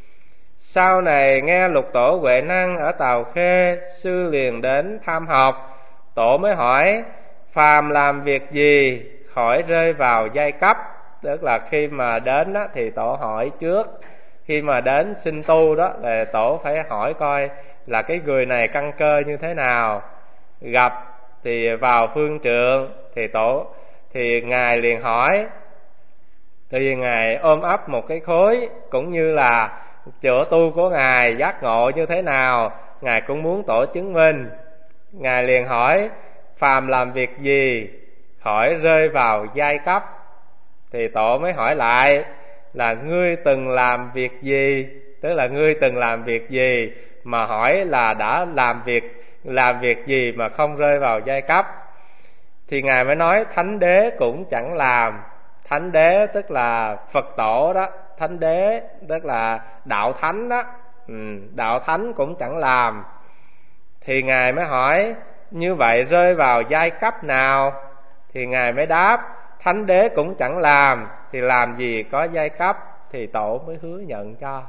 Sau này nghe Lục Tổ Huệ Năng ở Tàu Khê, sư liền đến tham học. Tổ mới hỏi phàm làm việc gì khỏi rơi vào giai cấp. Tức là khi mà đến đó, thì tổ hỏi trước. Khi mà đến xin tu đó là tổ phải hỏi coi là cái người này căn cơ như thế nào. Gặp thì vào phương trượng thì Ngài liền hỏi. Thì Ngài ôm ấp một cái khối, cũng như là chỗ tu của Ngài giác ngộ như thế nào, Ngài cũng muốn tổ chứng minh. Ngài liền hỏi phàm làm việc gì khỏi rơi vào giai cấp. Thì tổ mới hỏi lại là ngươi từng làm việc gì, tức là ngươi từng làm việc gì mà hỏi là đã làm việc gì mà không rơi vào giai cấp. Thì Ngài mới nói thánh đế cũng chẳng làm. Thánh đế tức là Phật tổ đó, thánh đế tức là đạo thánh đó. Đạo thánh cũng chẳng làm. Thì Ngài mới hỏi như vậy rơi vào giai cấp nào? Thì Ngài mới đáp thánh đế cũng chẳng làm thì làm gì có giai cấp. Thì tổ mới hứa nhận cho.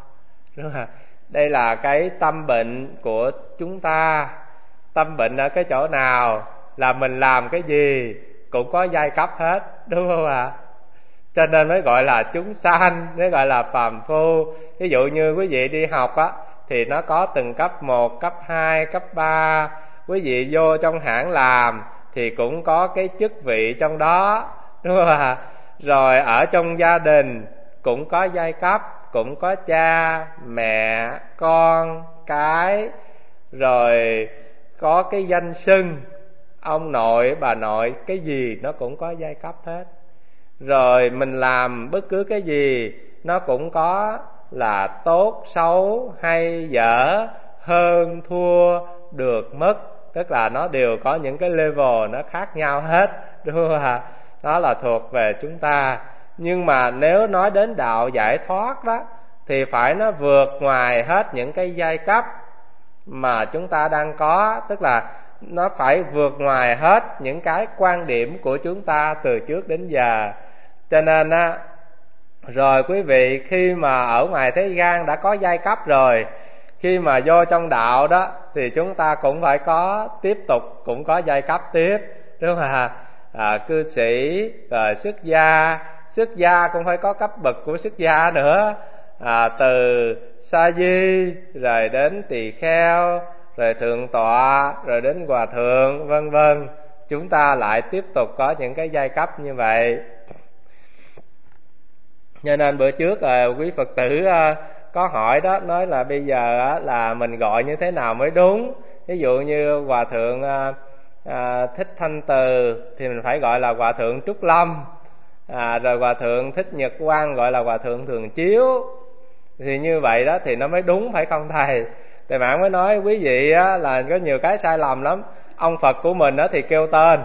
Đây là cái tâm bệnh của chúng ta. Tâm bệnh ở cái chỗ nào là mình làm cái gì cũng có giai cấp hết, đúng không ạ? Cho nên mới gọi là chúng sanh, mới gọi là phàm phu. Ví dụ như quý vị đi học á thì nó có từng cấp 1, cấp 2, cấp 3. Quý vị vô trong hãng làm thì cũng có cái chức vị trong đó, đúng không ạ? Rồi ở trong gia đình cũng có giai cấp. cũng có cha, mẹ, con, cái, rồi có cái danh xưng, ông nội, bà nội, cái gì nó cũng có giai cấp hết. Rồi mình làm bất cứ cái gì nó cũng có là tốt, xấu, hay, dở, hơn, thua, được, mất. Tức là nó đều có những cái level nó khác nhau hết, đúng không ạ? Đó là thuộc về chúng ta. Nhưng mà nếu nói đến đạo giải thoát đó thì phải nó vượt ngoài hết những cái giai cấp mà chúng ta đang có. Tức là nó phải vượt ngoài hết những cái quan điểm của chúng ta từ trước đến giờ. Cho nên á, rồi quý vị, khi mà ở ngoài thế gian đã có giai cấp rồi, khi mà vô trong đạo đó thì chúng ta cũng phải có, tiếp tục cũng có giai cấp tiếp, đúng không ạ? Cư sĩ, rồi xuất gia cũng phải có cấp bậc của xuất gia nữa. Từ sa di rồi đến tỳ kheo, rồi thượng tọa, rồi đến hòa thượng, vân vân. Chúng ta lại tiếp tục có những cái giai cấp như vậy. Cho nên bữa trước quý Phật tử có hỏi đó, nói là bây giờ là mình gọi như thế nào mới đúng. Ví dụ như hòa thượng Thích Thanh Từ thì mình phải gọi là hòa thượng Trúc Lâm, rồi hòa thượng Thích Nhật Quang gọi là hòa thượng Thường Chiếu. Thì như vậy đó thì nó mới đúng, phải không thầy? Thầy Mãn mới nói quý vị là có nhiều cái sai lầm lắm. Ông Phật của mình thì kêu tên,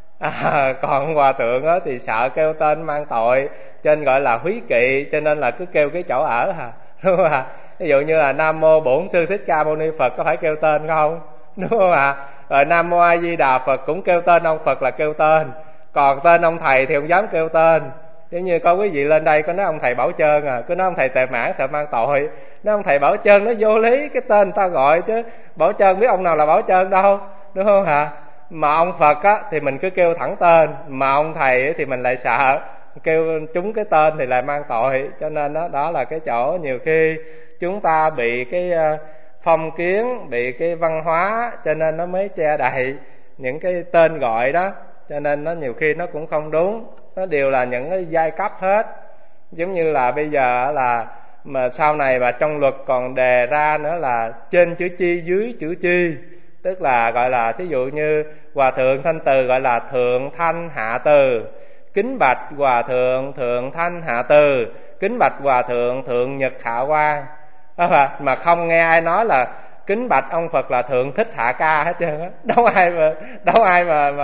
còn hòa thượng thì sợ kêu tên mang tội, cho nên gọi là húy kỵ, cho nên là cứ kêu cái chỗ ở đúng không ạ? Ví dụ như là Nam Mô Bổn Sư Thích Ca Mâu Ni Phật có phải kêu tên không? Đúng không ạ? Rồi Nam Mô A Di Đà Phật cũng kêu tên ông Phật là kêu tên, còn tên ông thầy thì không dám kêu tên. Giống như có quý vị lên đây có nói ông thầy Bảo Trơn cứ nói ông thầy Tề Mãn sợ mang tội. Nói ông thầy Bảo Trơn nó vô lý, cái tên ta gọi chứ Bảo Trơn biết ông nào là Bảo Trơn đâu, đúng không hả? Mà ông Phật thì mình cứ kêu thẳng tên, mà ông thầy thì mình lại sợ kêu trúng cái tên thì lại mang tội. Cho nên đó là cái chỗ nhiều khi chúng ta bị cái phong kiến, bị cái văn hóa, cho nên nó mới che đậy những cái tên gọi đó. Cho nên nó nhiều khi nó cũng không đúng, nó đều là những cái giai cấp hết. Giống như là bây giờ là mà sau này mà trong luật còn đề ra nữa là trên chữ chi dưới chữ chi. Tức là gọi là thí dụ như hòa thượng Thanh Từ gọi là thượng thanh hạ từ, kính bạch hòa thượng thượng thanh hạ từ, kính bạch hòa thượng thượng nhật hạ quan. Mà không nghe ai nói là kính bạch ông Phật là thượng thích hạ ca hết trơn á. Đâu ai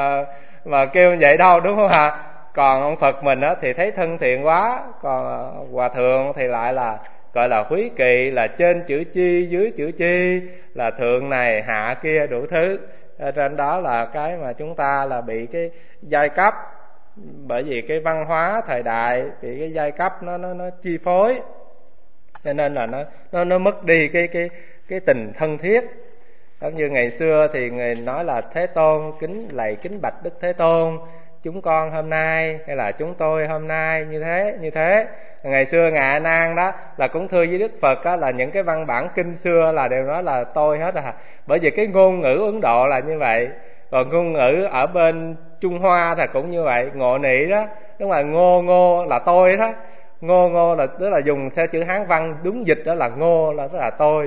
mà kêu vậy đâu, đúng không ạ? Còn ông Phật mình thì thấy thân thiện quá, còn hòa thượng thì lại là gọi là húy kỵ, là trên chữ chi dưới chữ chi, là thượng này hạ kia đủ thứ. Trên đó là cái mà chúng ta là bị cái giai cấp, bởi vì cái văn hóa thời đại bị cái giai cấp nó chi phối, cho nên là nó mất đi cái tình thân thiết. Giống như ngày xưa thì người nói là Thế Tôn kính lạy kính bạch Đức Thế Tôn, chúng con hôm nay, hay là chúng tôi hôm nay như thế. Ngày xưa Ngài A Nan đó là cũng thưa với Đức Phật là những cái văn bản kinh xưa là đều nói là tôi hết bởi vì cái ngôn ngữ Ấn Độ là như vậy. Còn ngôn ngữ ở bên Trung Hoa thì cũng như vậy, ngộ nị đó, đúng là ngô là tôi đó. Ngô là tức là dùng theo chữ Hán văn đúng dịch đó là ngô, là tức là tôi,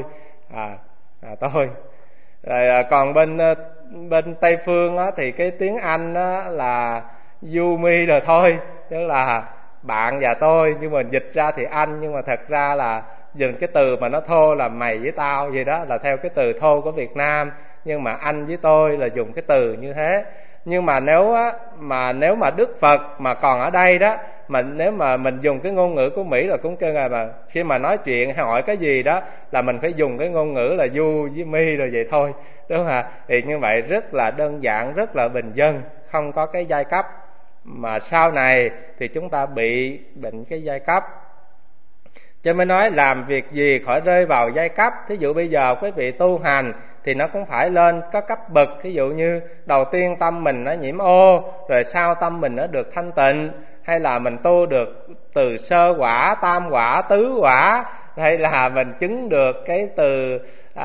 tôi. Rồi còn bên Tây phương thì cái tiếng Anh là you me rồi thôi, tức là bạn và tôi, nhưng mà dịch ra thì anh, nhưng mà thật ra là dùng cái từ mà nó thô là mày với tao gì đó, là theo cái từ thô của Việt Nam. Nhưng mà anh với tôi là dùng cái từ như thế. Nhưng mà nếu mà Đức Phật mà còn ở đây đó, mà nếu mà mình dùng cái ngôn ngữ của Mỹ là cũng kêu Ngài mà khi mà nói chuyện hay hỏi cái gì đó là mình phải dùng cái ngôn ngữ là you với me rồi vậy thôi, đúng không ạ? Thì như vậy rất là đơn giản, rất là bình dân, không có cái giai cấp. Mà sau này thì chúng ta bị bệnh cái giai cấp, cho mới nói làm việc gì khỏi rơi vào giai cấp. Thí dụ bây giờ quý vị tu hành thì nó cũng phải lên có cấp bậc. Thí dụ như đầu tiên tâm mình nó nhiễm ô, rồi sau tâm mình nó được thanh tịnh, hay là mình tu được từ sơ quả, tam quả, tứ quả, hay là mình chứng được cái từ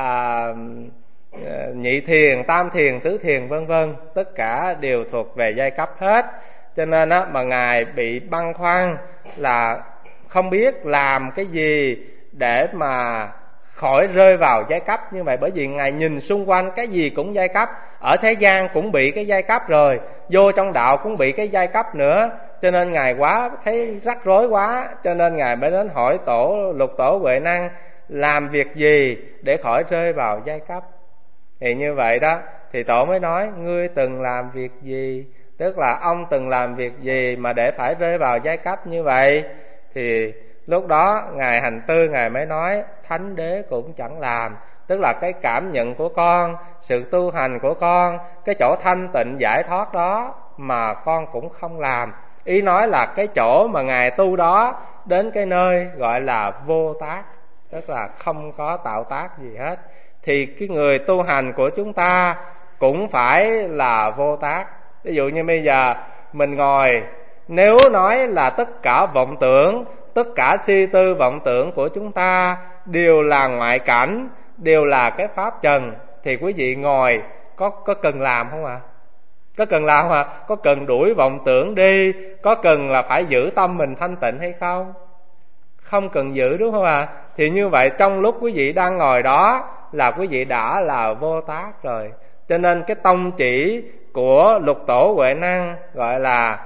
nhị thiền, tam thiền, tứ thiền, vân vân. Tất cả đều thuộc về giai cấp hết. Cho nên mà Ngài bị băn khoăn là không biết làm cái gì để mà khỏi rơi vào giai cấp như vậy. Bởi vì Ngài nhìn xung quanh cái gì cũng giai cấp, ở thế gian cũng bị cái giai cấp rồi, vô trong đạo cũng bị cái giai cấp nữa, cho nên Ngài quá thấy rắc rối quá, cho nên Ngài mới đến hỏi Lục Tổ Huệ Năng làm việc gì để khỏi rơi vào giai cấp. Thì như vậy đó, thì Tổ mới nói ngươi từng làm việc gì, tức là ông từng làm việc gì mà để phải rơi vào giai cấp như vậy. Thì lúc đó Ngài Hành Tư Ngài mới nói Thánh Đế cũng chẳng làm, tức là cái cảm nhận của con, sự tu hành của con, cái chỗ thanh tịnh giải thoát đó mà con cũng không làm. Ý nói là cái chỗ mà Ngài tu đó đến cái nơi gọi là vô tác, tức là không có tạo tác gì hết. Thì cái người tu hành của chúng ta cũng phải là vô tác. Ví dụ như bây giờ mình ngồi, nếu nói là tất cả vọng tưởng, tất cả suy tư vọng tưởng của chúng ta đều là ngoại cảnh, đều là cái pháp trần, thì quý vị ngồi có cần làm không ạ? Có cần làm không ạ? Có cần đuổi vọng tưởng đi, có cần là phải giữ tâm mình thanh tịnh hay không? Không cần giữ, đúng không ạ? Thì như vậy trong lúc quý vị đang ngồi đó là quý vị đã là vô tác rồi. Cho nên cái tông chỉ của Lục Tổ Huệ Năng gọi là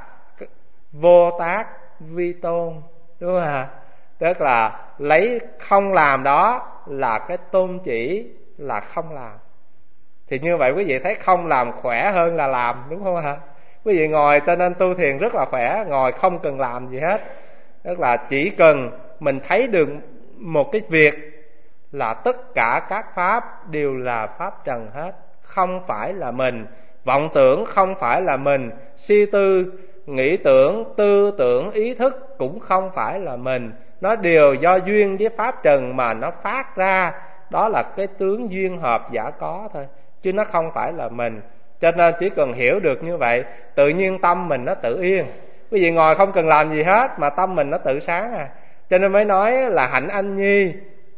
vô tác vi tôn, đúng không ạ? Tức là lấy không làm đó là cái tôn chỉ là không làm. Thì như vậy quý vị thấy không làm khỏe hơn là làm, đúng không ạ? Quý vị ngồi cho nên tu thiền rất là khỏe, ngồi không cần làm gì hết. Tức là chỉ cần mình thấy được một cái việc là tất cả các pháp đều là pháp trần hết, không phải là mình. Vọng tưởng không phải là mình, suy tư, nghĩ tưởng, tư tưởng, ý thức cũng không phải là mình. Nó đều do duyên với pháp trần mà nó phát ra. Đó là cái tướng duyên hợp giả có thôi, chứ nó không phải là mình. Cho nên chỉ cần hiểu được như vậy, tự nhiên tâm mình nó tự yên. Quý vị ngồi không cần làm gì hết mà tâm mình nó tự sáng à. Cho nên mới nói là hạnh anh nhi,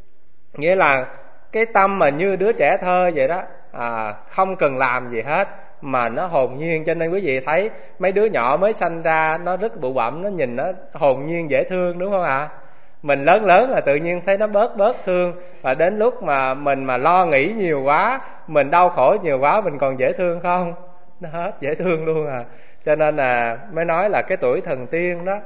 nghĩa là cái tâm mà như đứa trẻ thơ vậy đó, không cần làm gì hết mà nó hồn nhiên. Cho nên quý vị thấy mấy đứa nhỏ mới sanh ra nó rất bụ bặm, nó nhìn nó hồn nhiên dễ thương, đúng không ạ? Mình lớn là tự nhiên thấy nó bớt thương. Và đến lúc mà mình mà lo nghĩ nhiều quá, mình đau khổ nhiều quá, mình còn dễ thương không? Nó hết dễ thương luôn à. Cho nên là mới nói là cái tuổi thần tiên đó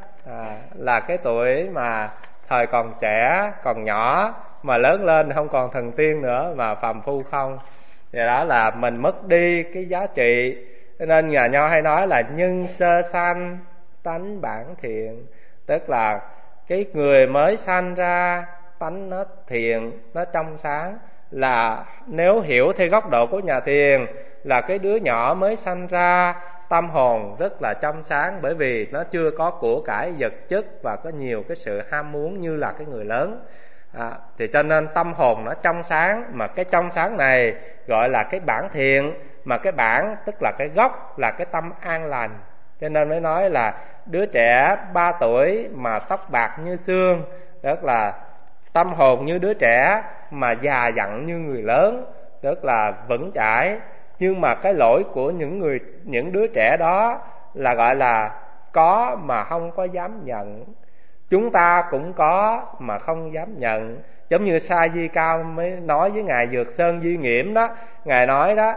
là cái tuổi mà thời còn trẻ, còn nhỏ, mà lớn lên không còn thần tiên nữa mà phàm phu không. Thì đó là mình mất đi cái giá trị. Cho nên nhà Nho hay nói là nhân sơ sanh tánh bản thiện, tức là cái người mới sanh ra tánh nó thiện, nó trong sáng. Là nếu hiểu theo góc độ của nhà thiền là cái đứa nhỏ mới sanh ra tâm hồn rất là trong sáng, bởi vì nó chưa có của cải vật chất và có nhiều cái sự ham muốn như là cái người lớn. Thì cho nên tâm hồn nó trong sáng, mà cái trong sáng này gọi là cái bản thiện. Mà cái bản tức là cái gốc, là cái tâm an lành. Cho nên mới nói là đứa trẻ 3 tuổi mà tóc bạc như xương, tức là tâm hồn như đứa trẻ mà già dặn như người lớn, tức là vững chãi. Nhưng mà cái lỗi của những đứa trẻ đó là gọi là có mà không có dám nhận. Chúng ta cũng có mà không dám nhận. Giống như Sa Di Cao mới nói với Ngài Dược Sơn Di Nghiễm đó, Ngài nói đó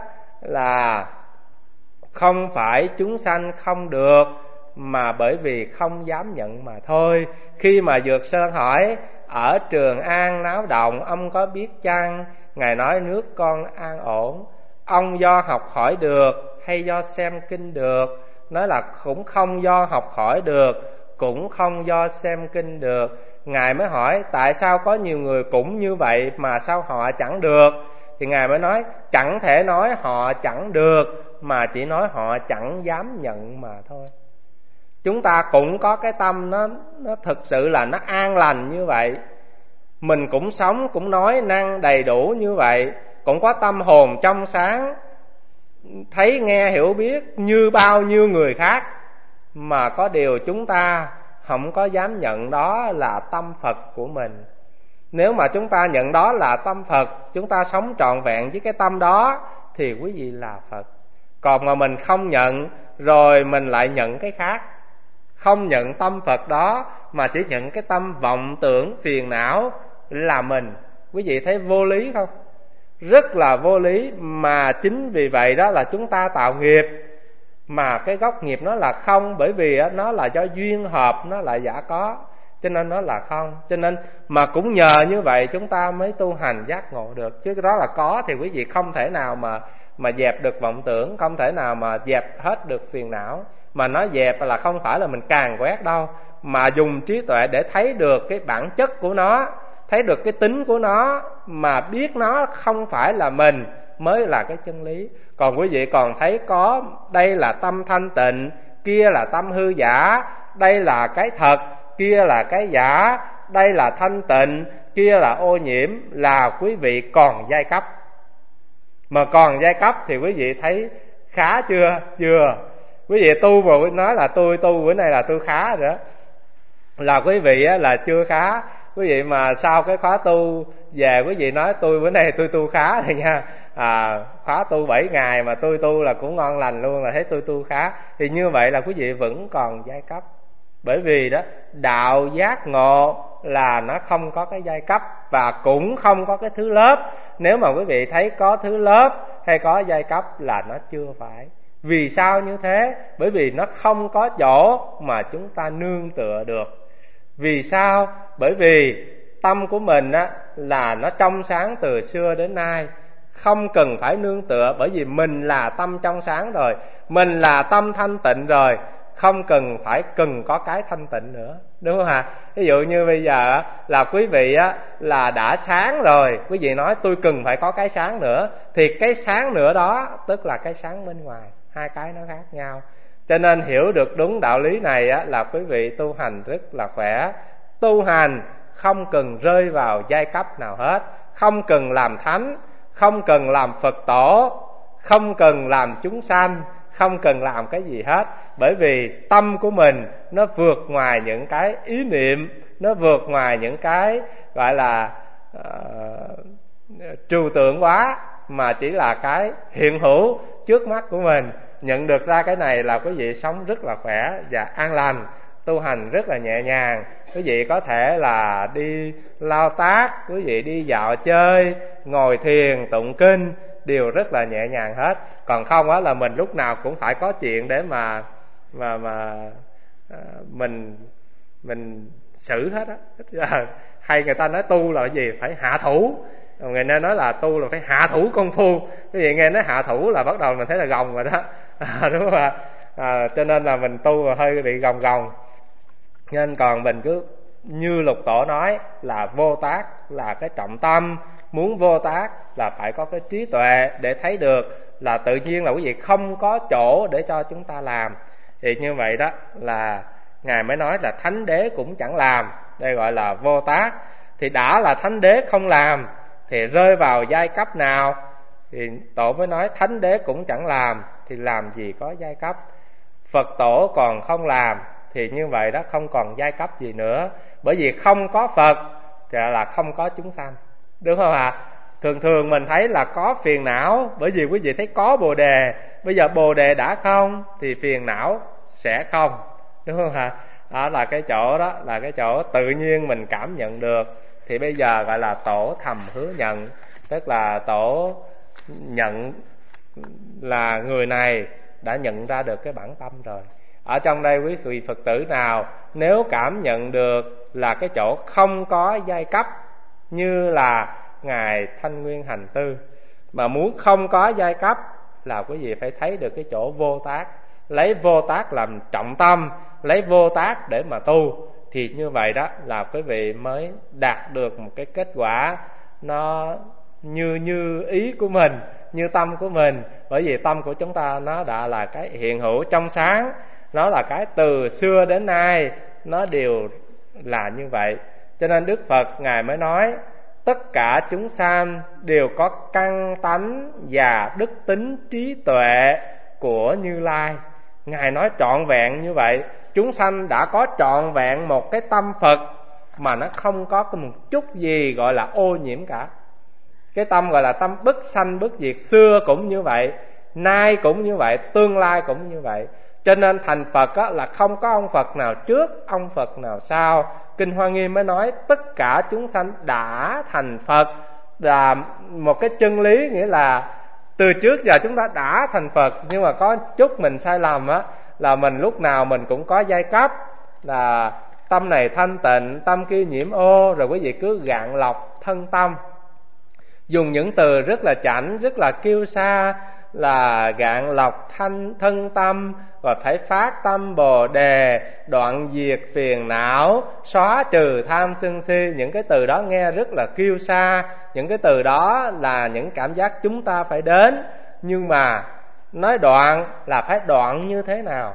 là không phải chúng sanh không được, mà bởi vì không dám nhận mà thôi. Khi mà Dược Sơn hỏi ở Trường An náo động, ông có biết chăng? Ngài nói nước con an ổn. Ông do học hỏi được hay do xem kinh được? Nói là cũng không do học hỏi được, cũng không do xem kinh được. Ngài mới hỏi tại sao có nhiều người cũng như vậy mà sao họ chẳng được? Thì Ngài mới nói chẳng thể nói họ chẳng được, mà chỉ nói họ chẳng dám nhận mà thôi. Chúng ta cũng có cái tâm nó thực sự là nó an lành như vậy. Mình cũng sống, cũng nói năng đầy đủ như vậy, cũng có tâm hồn trong sáng, thấy nghe hiểu biết như bao nhiêu người khác. Mà có điều chúng ta không có dám nhận đó là tâm Phật của mình. Nếu mà chúng ta nhận đó là tâm Phật, chúng ta sống trọn vẹn với cái tâm đó thì quý vị là Phật. Còn mà mình không nhận, rồi mình lại nhận cái khác, không nhận tâm Phật đó, mà chỉ nhận cái tâm vọng tưởng phiền não là mình. Quý vị thấy vô lý không? Rất là vô lý. Mà chính vì vậy đó là chúng ta tạo nghiệp, mà cái gốc nghiệp nó là không, bởi vì nó là do duyên hợp, nó là giả có, cho nên nó là không. Cho nên mà cũng nhờ như vậy chúng ta mới tu hành giác ngộ được. Chứ đó là có thì quý vị không thể nào mà dẹp được vọng tưởng, không thể nào mà dẹp hết được phiền não. Mà nó dẹp là không phải là mình càn quét đâu, mà dùng trí tuệ để thấy được cái bản chất của nó, thấy được cái tính của nó, mà biết nó không phải là mình mới là cái chân lý. Còn quý vị còn thấy có đây là tâm thanh tịnh, kia là tâm hư giả, đây là cái thật, kia là cái giả, đây là thanh tịnh, kia là ô nhiễm, là quý vị còn giai cấp. Mà còn giai cấp thì quý vị thấy khá chưa? Chưa. Quý vị tu vào nói là tôi tu bữa nay là tôi khá rồi đó, là quý vị là chưa khá. Quý vị mà sau cái khóa tu về quý vị nói tôi bữa nay tôi tu khá rồi nha, khóa tu 7 ngày mà tôi tu là cũng ngon lành luôn, là thấy tôi tu khá, thì như vậy là quý vị vẫn còn giai cấp. Bởi vì đó, đạo giác ngộ là nó không có cái giai cấp và cũng không có cái thứ lớp. Nếu mà quý vị thấy có thứ lớp hay có giai cấp là nó chưa phải. Vì sao như thế? Bởi vì nó không có chỗ mà chúng ta nương tựa được. Vì sao? Bởi vì tâm của mình là nó trong sáng từ xưa đến nay, không cần phải nương tựa. Bởi vì mình là tâm trong sáng rồi, mình là tâm thanh tịnh rồi, không cần phải có cái thanh tịnh nữa, đúng không ạ? Ví dụ như bây giờ là quý vị là đã sáng rồi, quý vị nói tôi cần phải có cái sáng nữa, thì cái sáng nữa đó tức là cái sáng bên ngoài. Hai cái nó khác nhau. Cho nên hiểu được đúng đạo lý này là quý vị tu hành rất là khỏe. Tu hành không cần rơi vào giai cấp nào hết, không cần làm thánh, không cần làm Phật tổ, không cần làm chúng sanh, không cần làm cái gì hết. Bởi vì tâm của mình nó vượt ngoài những cái ý niệm, nó vượt ngoài những cái gọi là trừu tượng quá, mà chỉ là cái hiện hữu trước mắt của mình. Nhận được ra cái này là quý vị sống rất là khỏe và an lành, tu hành rất là nhẹ nhàng. Quý vị có thể là đi lao tác, quý vị đi dạo chơi, ngồi thiền, tụng kinh, đều rất là nhẹ nhàng hết. Còn không là mình lúc nào cũng phải có chuyện để mà mình xử hết á. Hay người ta nói tu là cái gì? Phải hạ thủ. Người ta nói là tu là phải hạ thủ công phu. Cái gì nghe nói hạ thủ là bắt đầu mình thấy là gồng rồi đó. Đúng không ạ? Cho nên là mình tu hơi bị gồng gồng. Nên còn mình cứ như Lục Tổ nói là vô tác là cái trọng tâm. Muốn vô tác là phải có cái trí tuệ để thấy được là tự nhiên là quý vị không có chỗ để cho chúng ta làm. Thì như vậy đó là Ngài mới nói là thánh đế cũng chẳng làm. Đây gọi là vô tác. Thì đã là thánh đế không làm thì rơi vào giai cấp nào? Thì Tổ mới nói thánh đế cũng chẳng làm thì làm gì có giai cấp. Phật tổ còn không làm thì như vậy đó không còn giai cấp gì nữa. Bởi vì không có Phật thì là không có chúng sanh, đúng không ạ? Thường thường mình thấy là có phiền não, bởi vì quý vị thấy có Bồ Đề. Bây giờ Bồ Đề đã không thì phiền não sẽ không, đúng không ạ? Đó là cái chỗ đó, là cái chỗ tự nhiên mình cảm nhận được. Thì bây giờ gọi là Tổ thầm hứa nhận. Tức là Tổ nhận là người này đã nhận ra được cái bản tâm rồi. Ở trong đây quý vị Phật tử nào nếu cảm nhận được là cái chỗ không có giai cấp như là Ngài Thanh Nguyên Hành Tư, mà muốn không có giai cấp là quý vị phải thấy được cái chỗ vô tác, lấy vô tác làm trọng tâm, lấy vô tác để mà tu. Thì như vậy đó là quý vị mới đạt được một cái kết quả nó như ý của mình, như tâm của mình. Bởi vì tâm của chúng ta nó đã là cái hiện hữu trong sáng, nó là cái từ xưa đến nay nó đều là như vậy. Cho nên Đức Phật Ngài mới nói tất cả chúng sanh đều có căn tánh và đức tính trí tuệ của Như Lai. Ngài nói trọn vẹn như vậy. Chúng sanh đã có trọn vẹn một cái tâm Phật mà nó không có một chút gì gọi là ô nhiễm cả. Cái tâm gọi là tâm bất sanh bất diệt, xưa cũng như vậy, nay cũng như vậy, tương lai cũng như vậy. Cho nên thành Phật là không có ông Phật nào trước, ông Phật nào sau. Kinh Hoa Nghiêm mới nói tất cả chúng sanh đã thành Phật, là một cái chân lý, nghĩa là từ trước giờ chúng ta đã thành Phật. Nhưng mà có chút mình sai lầm là mình lúc nào mình cũng có giai cấp, là tâm này thanh tịnh, tâm kia nhiễm ô, rồi quý vị cứ gạn lọc thân tâm, dùng những từ rất là chảnh, rất là kiêu sa, là gạn lọc thân tâm, và phải phát tâm Bồ Đề, đoạn diệt phiền não, xóa trừ tham sân si. Những cái từ đó nghe rất là kiêu sa, những cái từ đó là những cảm giác chúng ta phải đến. Nhưng mà nói đoạn là phải đoạn như thế nào,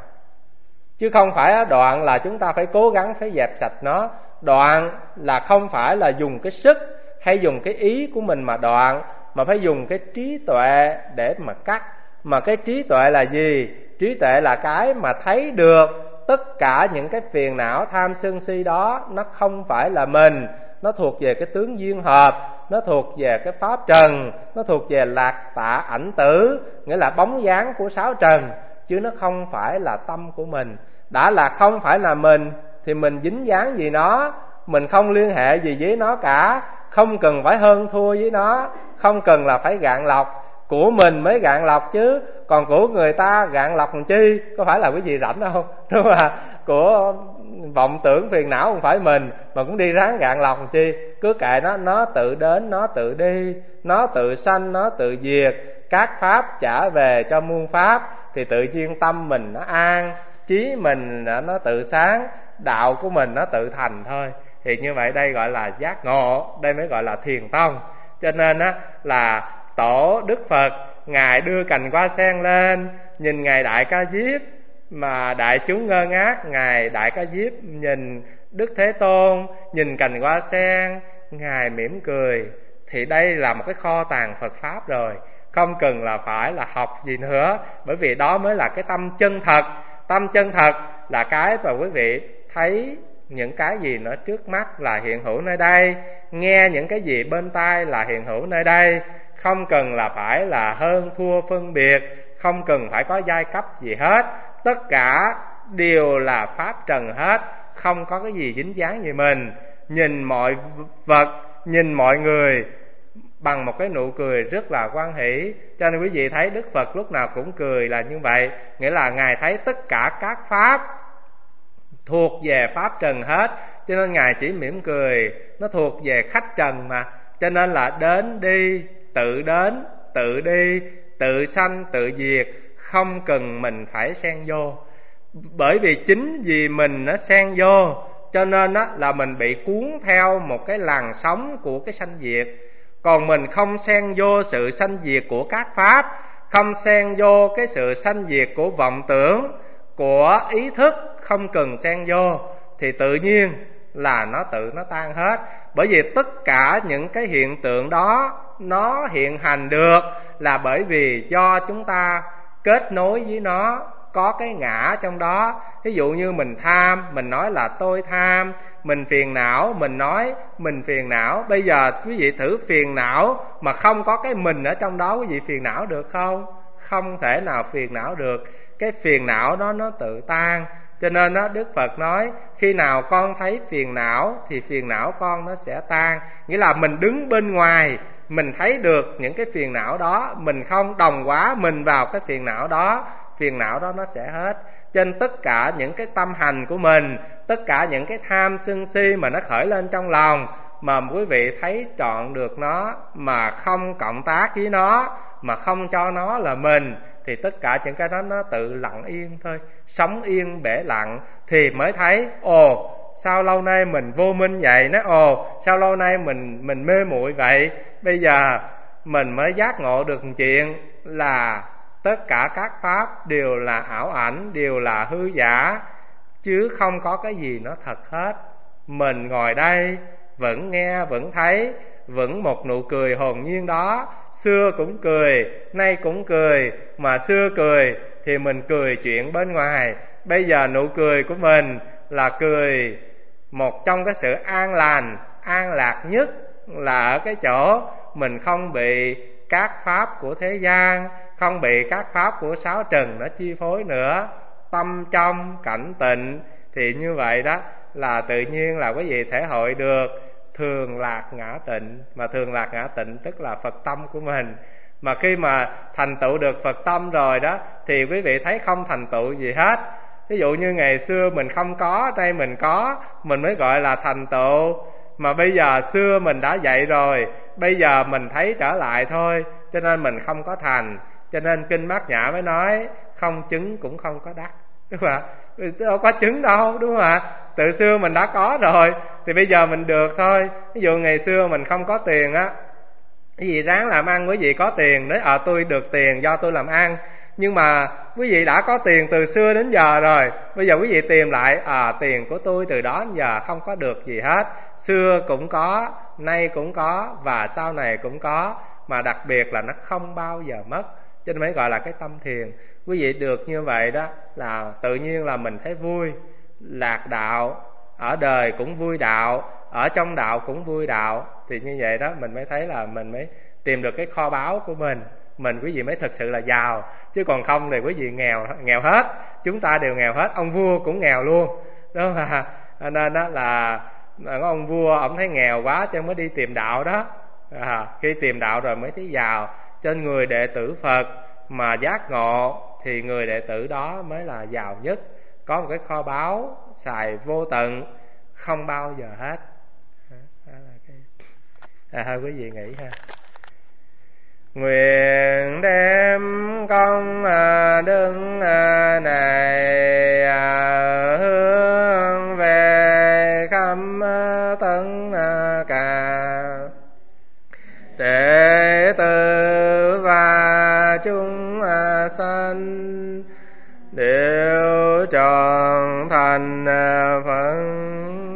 chứ không phải đoạn là chúng ta phải cố gắng phải dẹp sạch nó. Đoạn là không phải là dùng cái sức hay dùng cái ý của mình mà đoạn, mà phải dùng cái trí tuệ để mà cắt. Mà cái trí tuệ là gì? Trí tuệ là cái mà thấy được tất cả những cái phiền não tham sân si đó nó không phải là mình, nó thuộc về cái tướng duyên hợp, nó thuộc về cái pháp trần, nó thuộc về lạc tạ ảnh tử, nghĩa là bóng dáng của sáu trần, chứ nó không phải là tâm của mình. Đã là không phải là mình thì mình dính dáng gì nó, mình không liên hệ gì với nó cả, không cần phải hơn thua với nó, không cần là phải gạn lọc. Của mình mới gạn lọc chứ, còn của người ta gạn lọc làm chi? Có phải là quý vị rảnh không? Đúng không ạ? Của vọng tưởng phiền não không phải mình, mà cũng đi ráng gạn lọc làm chi? Cứ kệ nó tự đến, nó tự đi, nó tự sanh, nó tự diệt. Các pháp trả về cho muôn pháp, thì tự nhiên tâm mình nó an, trí mình nó tự sáng, đạo của mình nó tự thành thôi. Thì như vậy đây gọi là giác ngộ, đây mới gọi là thiền tông. Cho nên là Tổ Đức Phật Ngài đưa cành hoa sen lên, nhìn Ngài Đại Ca Diếp, mà đại chúng ngơ ngác. Ngài Đại Ca Diếp nhìn Đức Thế Tôn, nhìn cành hoa sen, Ngài mỉm cười. Thì đây là một cái kho tàng Phật Pháp rồi, không cần là phải là học gì nữa, bởi vì đó mới là cái tâm chân thật. Tâm chân thật là cái mà quý vị thấy những cái gì nó trước mắt là hiện hữu nơi đây, nghe những cái gì bên tai là hiện hữu nơi đây, không cần là phải là hơn thua phân biệt, không cần phải có giai cấp gì hết. Tất cả đều là pháp trần hết, không có cái gì dính dáng về mình. Nhìn mọi vật, nhìn mọi người bằng một cái nụ cười rất là hoan hỷ. Cho nên quý vị thấy Đức Phật lúc nào cũng cười là như vậy, nghĩa là Ngài thấy tất cả các pháp thuộc về pháp trần hết, cho nên Ngài chỉ mỉm cười. Nó thuộc về khách trần mà, cho nên là đến tự đi, tự sanh tự diệt, không cần mình phải xen vô. Bởi vì chính vì mình nó xen vô, cho nên là mình bị cuốn theo một cái làn sóng của cái sanh diệt. Còn mình không xen vô sự sanh diệt của các pháp, không xen vô cái sự sanh diệt của vọng tưởng, của ý thức, không cần xen vô, thì tự nhiên là nó tan hết. Bởi vì tất cả những cái hiện tượng đó nó hiện hành được là bởi vì do chúng ta kết nối với nó, có cái ngã trong đó. Ví dụ như mình tham, mình nói là tôi tham. Mình phiền não, mình nói mình phiền não. Bây giờ quý vị thử phiền não mà không có cái mình ở trong đó, quý vị phiền não được không? Không thể nào phiền não được. Cái phiền não đó nó tự tan. Cho nên Đức Phật nói khi nào con thấy phiền não thì phiền não con nó sẽ tan. Nghĩa là mình đứng bên ngoài, mình thấy được những cái phiền não đó, mình không đồng hóa mình vào cái phiền não đó, phiền não đó nó sẽ hết. Trên tất cả những cái tâm hành của mình, tất cả những cái tham sân si mà nó khởi lên trong lòng, mà quý vị thấy trọn được nó, mà không cộng tác với nó, mà không cho nó là mình, thì tất cả những cái đó nó tự lặng yên thôi. Sống yên bể lặng thì mới thấy ồ, sao lâu nay mình vô minh vậy? Nói ồ, sao lâu nay mình mê muội vậy? Bây giờ mình mới giác ngộ được một chuyện là tất cả các pháp đều là ảo ảnh, đều là hư giả, chứ không có cái gì nó thật hết. Mình ngồi đây vẫn nghe, vẫn thấy, vẫn một nụ cười hồn nhiên đó. Xưa cũng cười, nay cũng cười, mà xưa cười thì mình cười chuyện bên ngoài. Bây giờ nụ cười của mình là cười một trong cái sự an lành, an lạc nhất là ở cái chỗ mình không bị các pháp của thế gian, không bị các pháp của sáu trần nó chi phối nữa. tâm trong cảnh tịnh, thì như vậy đó là tự nhiên là quý vị thể hội được thường lạc ngã tịnh. Mà thường lạc ngã tịnh tức là Phật tâm của mình. Mà khi mà thành tựu được Phật tâm rồi đó thì quý vị thấy không thành tựu gì hết. Ví dụ như ngày xưa mình không có, đây mình có, mình mới gọi là thành tựu. Mà bây giờ xưa mình đã dạy rồi, bây giờ mình thấy trở lại thôi, cho nên mình không có thành. Cho nên Kinh Bát Nhã mới nói không chứng cũng không có đắc, đúng không ạ? Đâu có chứng đâu, đúng không ạ? Từ xưa mình đã có rồi thì bây giờ mình được thôi. Ví dụ ngày xưa mình không có tiền á, quý vị ráng làm ăn, quý vị có tiền, nói tôi được tiền do tôi làm ăn. Nhưng mà quý vị đã có tiền từ xưa đến giờ rồi, bây giờ quý vị tìm lại tiền của tôi từ đó đến giờ không có được gì hết. Xưa cũng có, nay cũng có, và sau này cũng có, mà đặc biệt là nó không bao giờ mất. Cho nên mới gọi là cái tâm thiền. Quý vị được như vậy đó là tự nhiên là mình thấy vui. Lạc đạo, ở đời cũng vui đạo, ở trong đạo cũng vui đạo. Thì như vậy đó mình mới thấy là mình mới tìm được cái kho báu của mình. Quý vị mới thực sự là giàu. Chứ còn không thì quý vị nghèo hết. Chúng ta đều nghèo hết, ông vua cũng nghèo luôn, đúng không ạ? Nên đó là ông vua ông thấy nghèo quá cho mới đi tìm đạo đó. Khi tìm đạo rồi mới thấy giàu. Trên người đệ tử Phật mà giác ngộ thì người đệ tử đó mới là giàu nhất, có một cái kho báu xài vô tận, không bao giờ hết. Đó là cái thôi quý vị nghĩ ha. Nguyện đem công đức này hướng về khắp tất cả đệ tử và chúng sanh đều trọn thành Phật